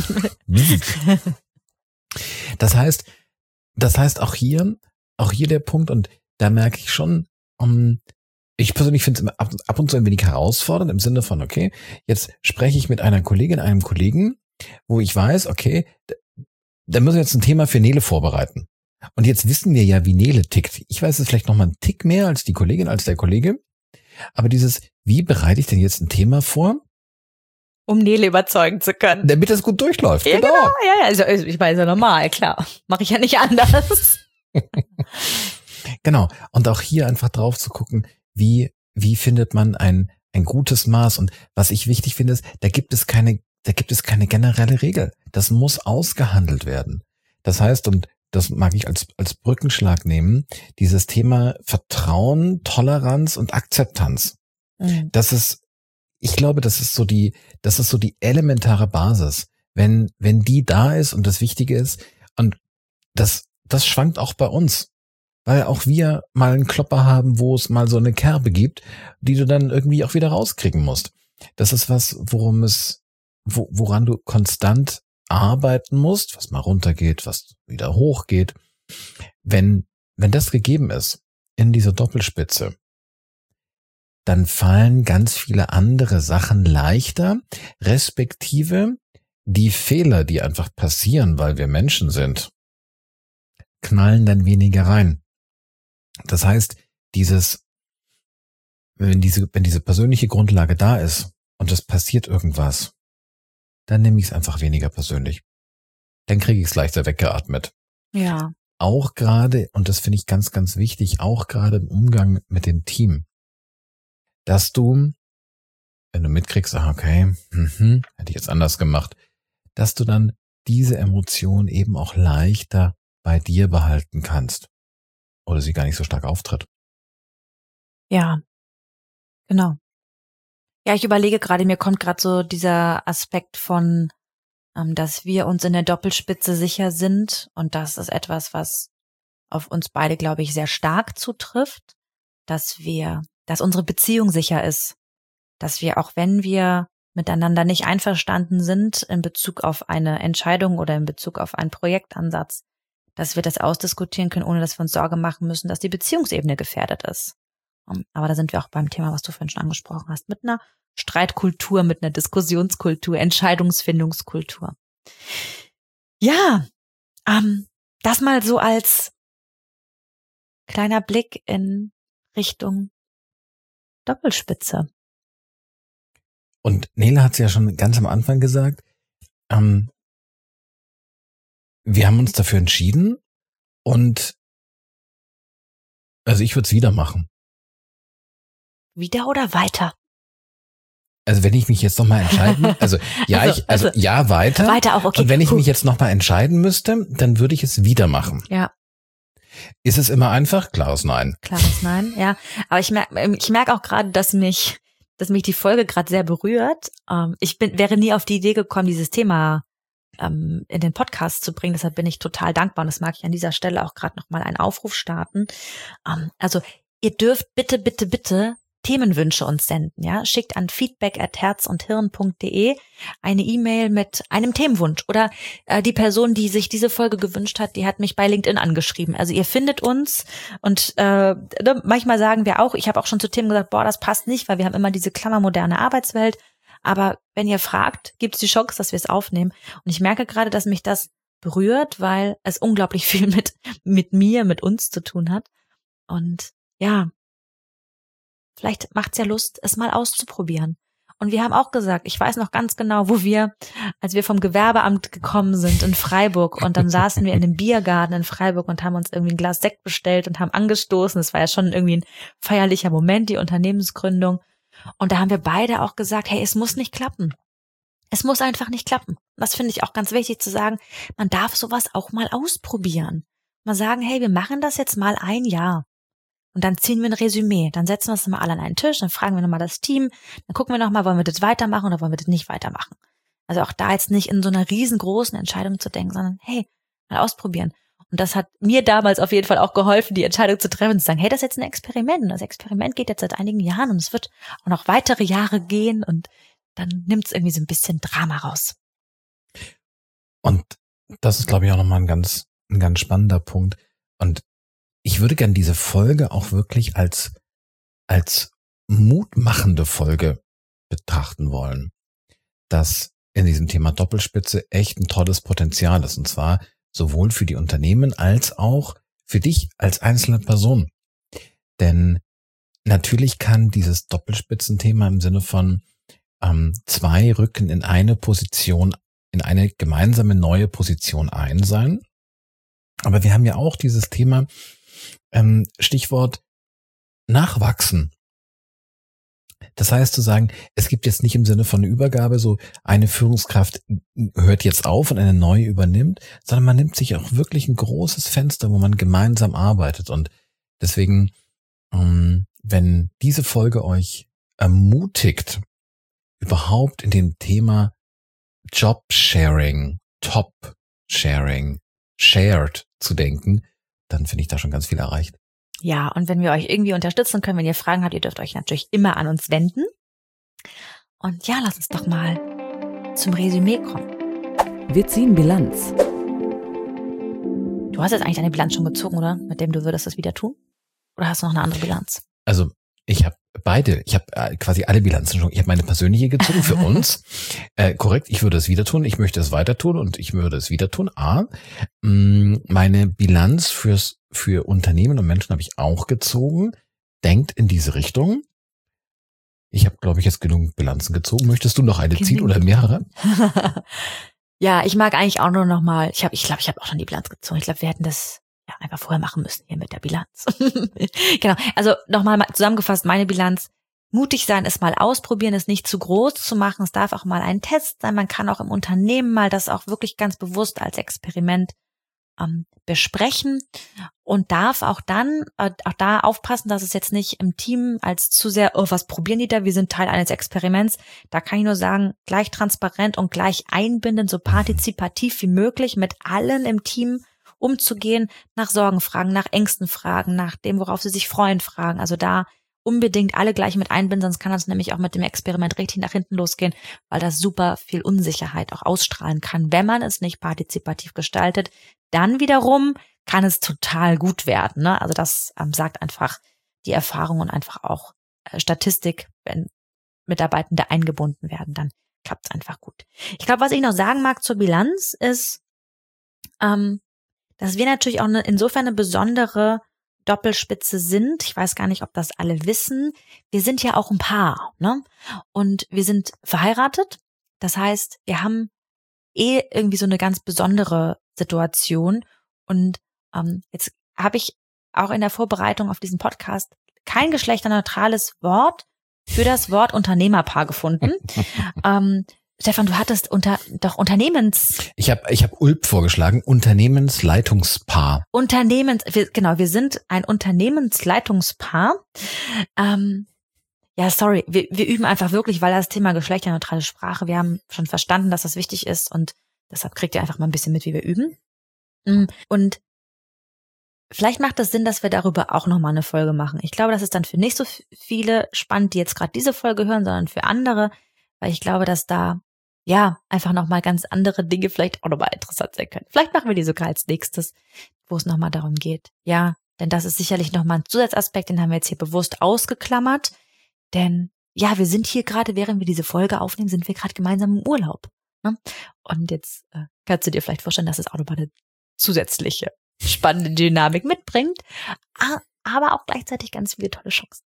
Das heißt auch hier der Punkt, und da merke ich schon, ich persönlich finde es ab und zu ein wenig herausfordernd im Sinne von, okay, jetzt spreche ich mit einer Kollegin, einem Kollegen, wo ich weiß, okay, da müssen wir jetzt ein Thema für Nele vorbereiten. Und jetzt wissen wir ja, wie Nele tickt. Ich weiß es vielleicht noch mal einen Tick mehr als die Kollegin, als der Kollege. Aber wie bereite ich denn jetzt ein Thema vor? Um Nele überzeugen zu können. Damit das gut durchläuft. Ja, genau. Ja, also ich meine, ist ja normal, klar. Mache ich ja nicht anders. Genau. Und auch hier einfach drauf zu gucken, wie findet man ein gutes Maß. Und was ich wichtig finde, ist, da gibt es keine generelle Regel. Das muss ausgehandelt werden. Das heißt, und das mag ich als Brückenschlag nehmen, dieses Thema Vertrauen, Toleranz und Akzeptanz. Mhm. Ich glaube, das ist so die elementare Basis. Wenn die da ist und das Wichtige ist, und das schwankt auch bei uns. Weil auch wir mal einen Klopper haben, wo es mal so eine Kerbe gibt, die du dann irgendwie auch wieder rauskriegen musst. Das ist was, woran du konstant arbeiten musst, was mal runtergeht, was wieder hochgeht. Wenn das gegeben ist, in dieser Doppelspitze, dann fallen ganz viele andere Sachen leichter, respektive die Fehler, die einfach passieren, weil wir Menschen sind, knallen dann weniger rein. Das heißt, dieses wenn diese persönliche Grundlage da ist und es passiert irgendwas, dann nehme ich es einfach weniger persönlich. Dann kriege ich es leichter weggeatmet. Ja. Auch gerade, und das finde ich ganz, ganz wichtig, auch gerade im Umgang mit dem Team, dass du, wenn du mitkriegst, okay, hätte ich jetzt anders gemacht, dass du dann diese Emotion eben auch leichter bei dir behalten kannst oder sie gar nicht so stark auftritt. Ja, genau. Ja, ich überlege gerade, mir kommt gerade so dieser Aspekt von, dass wir uns in der Doppelspitze sicher sind, und das ist etwas, was auf uns beide, glaube ich, sehr stark zutrifft, dass unsere Beziehung sicher ist, dass wir, auch wenn wir miteinander nicht einverstanden sind in Bezug auf eine Entscheidung oder in Bezug auf einen Projektansatz, dass wir das ausdiskutieren können, ohne dass wir uns Sorge machen müssen, dass die Beziehungsebene gefährdet ist. Aber da sind wir auch beim Thema, was du vorhin schon angesprochen hast, mit einer Streitkultur, mit einer Diskussionskultur, Entscheidungsfindungskultur. Ja, das mal so als kleiner Blick in Richtung Doppelspitze. Und Nele hat es ja schon ganz am Anfang gesagt, wir haben uns dafür entschieden und also ich würde es wieder machen. Wieder oder weiter? Also wenn ich mich jetzt nochmal entscheiden, ja, weiter. Weiter auch, okay. Und wenn ich mich jetzt nochmal entscheiden müsste, dann würde ich es wieder machen. Ja. Ist es immer einfach? Klares Nein. Klares Nein, ja. Aber ich merke auch gerade, dass mich die Folge gerade sehr berührt. Wäre nie auf die Idee gekommen, dieses Thema in den Podcast zu bringen. Deshalb bin ich total dankbar. Und das mag ich an dieser Stelle auch gerade nochmal einen Aufruf starten. Also ihr dürft bitte Themenwünsche uns senden, ja. Schickt an feedback@herzundhirn.de eine E-Mail mit einem Themenwunsch. Oder die Person, die sich diese Folge gewünscht hat, die hat mich bei LinkedIn angeschrieben. Also ihr findet uns und manchmal sagen wir auch, ich habe auch schon zu Themen gesagt, das passt nicht, weil wir haben immer diese klammermoderne Arbeitswelt. Aber wenn ihr fragt, gibt es die Chance, dass wir es aufnehmen. Und ich merke gerade, dass mich das berührt, weil es unglaublich viel mit uns zu tun hat. Und ja, vielleicht macht's ja Lust, es mal auszuprobieren. Und wir haben auch gesagt, ich weiß noch ganz genau, als wir vom Gewerbeamt gekommen sind in Freiburg, und dann saßen wir in dem Biergarten in Freiburg und haben uns irgendwie ein Glas Sekt bestellt und haben angestoßen. Es war ja schon irgendwie ein feierlicher Moment, die Unternehmensgründung. Und da haben wir beide auch gesagt, hey, es muss nicht klappen. Es muss einfach nicht klappen. Das finde ich auch ganz wichtig zu sagen. Man darf sowas auch mal ausprobieren. Mal sagen, hey, wir machen das jetzt mal ein Jahr. Und dann ziehen wir ein Resümee. Dann setzen wir uns mal alle an einen Tisch, dann fragen wir nochmal das Team, dann gucken wir nochmal, wollen wir das weitermachen oder wollen wir das nicht weitermachen. Also auch da jetzt nicht in so einer riesengroßen Entscheidung zu denken, sondern hey, mal ausprobieren. Und das hat mir damals auf jeden Fall auch geholfen, die Entscheidung zu treffen und zu sagen, hey, das ist jetzt ein Experiment. Und das Experiment geht jetzt seit einigen Jahren und es wird auch noch weitere Jahre gehen, und dann nimmt es irgendwie so ein bisschen Drama raus. Und das ist, glaube ich, auch nochmal ein ganz spannender Punkt. Und ich würde gern diese Folge auch wirklich als mutmachende Folge betrachten wollen, dass in diesem Thema Doppelspitze echt ein tolles Potenzial ist, und zwar sowohl für die Unternehmen als auch für dich als einzelne Person. Denn natürlich kann dieses Doppelspitzenthema im Sinne von zwei rücken in eine Position, in eine gemeinsame neue Position ein sein. Aber wir haben ja auch dieses Thema, Stichwort Nachwachsen. Das heißt zu sagen, es gibt jetzt nicht im Sinne von Übergabe so eine Führungskraft hört jetzt auf und eine neue übernimmt, sondern man nimmt sich auch wirklich ein großes Fenster, wo man gemeinsam arbeitet. Und deswegen, wenn diese Folge euch ermutigt, überhaupt in dem Thema Job-Sharing, Top-Sharing, Shared zu denken, dann finde ich da schon ganz viel erreicht. Ja, und wenn wir euch irgendwie unterstützen können, wenn ihr Fragen habt, ihr dürft euch natürlich immer an uns wenden. Und ja, lass uns doch mal zum Resümee kommen. Wir ziehen Bilanz. Du hast jetzt eigentlich deine Bilanz schon gezogen, oder? Mit dem du würdest das wieder tun? Oder hast du noch eine andere Bilanz? Also ich habe quasi alle Bilanzen schon. Ich habe meine persönliche gezogen für uns. Korrekt, ich würde es wieder tun, ich möchte es weiter tun und ich würde es wieder tun. Meine Bilanz für Unternehmen und Menschen habe ich auch gezogen. Denkt in diese Richtung. Ich habe, glaube ich, jetzt genug Bilanzen gezogen. Möchtest du noch eine ziehen oder mehrere? Ja, ich mag eigentlich auch nur noch mal, ich glaube, ich habe auch schon die Bilanz gezogen. Ich glaube, wir hätten das ja einfach vorher machen müssen hier mit der Bilanz. Genau, also nochmal zusammengefasst, meine Bilanz. Mutig sein ist mal ausprobieren, ist nicht zu groß zu machen. Es darf auch mal ein Test sein. Man kann auch im Unternehmen mal das auch wirklich ganz bewusst als Experiment besprechen und darf auch dann auch da aufpassen, dass es jetzt nicht im Team als zu sehr, oh, was probieren die da? Wir sind Teil eines Experiments. Da kann ich nur sagen, gleich transparent und gleich einbindend, so partizipativ wie möglich mit allen im Team umzugehen, nach Sorgen fragen, nach Ängsten fragen, nach dem, worauf sie sich freuen, fragen. Also da unbedingt alle gleich mit einbinden, sonst kann das nämlich auch mit dem Experiment richtig nach hinten losgehen, weil das super viel Unsicherheit auch ausstrahlen kann, wenn man es nicht partizipativ gestaltet. Dann wiederum kann es total gut werden, ne? Also das sagt einfach die Erfahrung und einfach auch Statistik, wenn Mitarbeitende eingebunden werden, dann klappt es einfach gut. Ich glaube, was ich noch sagen mag zur Bilanz ist, dass wir natürlich auch insofern eine besondere Doppelspitze sind. Ich weiß gar nicht, ob das alle wissen. Wir sind ja auch ein Paar, ne? Und wir sind verheiratet. Das heißt, wir haben irgendwie so eine ganz besondere Situation. Und jetzt habe ich auch in der Vorbereitung auf diesen Podcast kein geschlechterneutrales Wort für das Wort Unternehmerpaar gefunden. Stefan, du hattest Ich hab ULP vorgeschlagen, Unternehmensleitungspaar. Wir sind ein Unternehmensleitungspaar. Ja, sorry, wir üben einfach wirklich, weil das Thema geschlechterneutrale Sprache, wir haben schon verstanden, dass das wichtig ist und deshalb kriegt ihr einfach mal ein bisschen mit, wie wir üben. Und vielleicht macht es Sinn, dass wir darüber auch nochmal eine Folge machen. Ich glaube, das ist dann für nicht so viele spannend, die jetzt gerade diese Folge hören, sondern für andere, weil ich glaube, dass da ja einfach nochmal ganz andere Dinge vielleicht auch nochmal interessant sein können. Vielleicht machen wir die sogar als nächstes, wo es nochmal darum geht. Ja, denn das ist sicherlich nochmal ein Zusatzaspekt, den haben wir jetzt hier bewusst ausgeklammert. Denn ja, wir sind hier gerade, während wir diese Folge aufnehmen, sind wir gerade gemeinsam im Urlaub. Ne? Und jetzt kannst du dir vielleicht vorstellen, dass es auch nochmal eine zusätzliche spannende Dynamik mitbringt, aber auch gleichzeitig ganz viele tolle Chancen.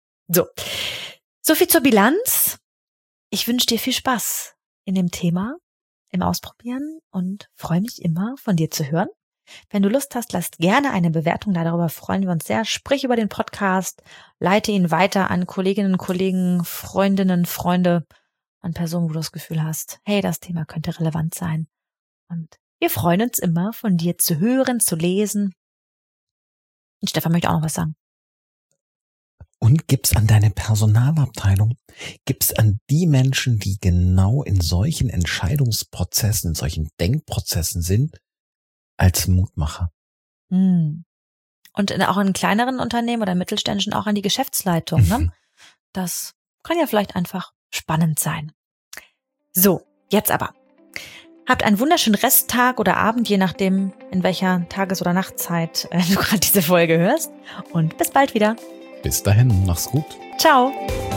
So viel zur Bilanz. Ich wünsche dir viel Spaß in dem Thema, im Ausprobieren und freue mich immer, von dir zu hören. Wenn du Lust hast, lass gerne eine Bewertung da, darüber freuen wir uns sehr. Sprich über den Podcast, leite ihn weiter an Kolleginnen, Kollegen, Freundinnen, Freunde, an Personen, wo du das Gefühl hast, hey, das Thema könnte relevant sein. Und wir freuen uns immer, von dir zu hören, zu lesen. Und Stefan möchte auch noch was sagen. Und gibt's an deine Personalabteilung, gibt's an die Menschen, die genau in solchen Entscheidungsprozessen, in solchen Denkprozessen sind, als Mutmacher. Und auch in kleineren Unternehmen oder mittelständischen auch an die Geschäftsleitung. Ne? Das kann ja vielleicht einfach spannend sein. So, jetzt aber. Habt einen wunderschönen Resttag oder Abend, je nachdem, in welcher Tages- oder Nachtzeit du gerade diese Folge hörst. Und bis bald wieder. Bis dahin, mach's gut. Ciao.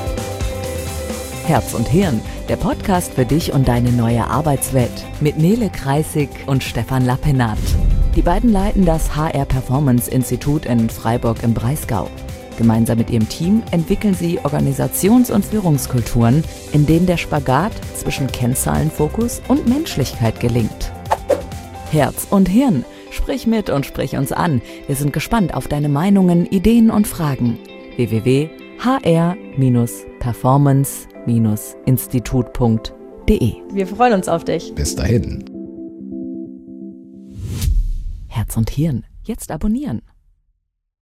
Herz und Hirn, der Podcast für dich und deine neue Arbeitswelt mit Nele Kreissig und Stefan Lappenath. Die beiden leiten das HR Performance Institut in Freiburg im Breisgau. Gemeinsam mit ihrem Team entwickeln sie Organisations- und Führungskulturen, in denen der Spagat zwischen Kennzahlenfokus und Menschlichkeit gelingt. Herz und Hirn, sprich mit und sprich uns an. Wir sind gespannt auf deine Meinungen, Ideen und Fragen. www.hr-performance-institut.de. Wir freuen uns auf dich. Bis dahin. Herz und Hirn, jetzt abonnieren.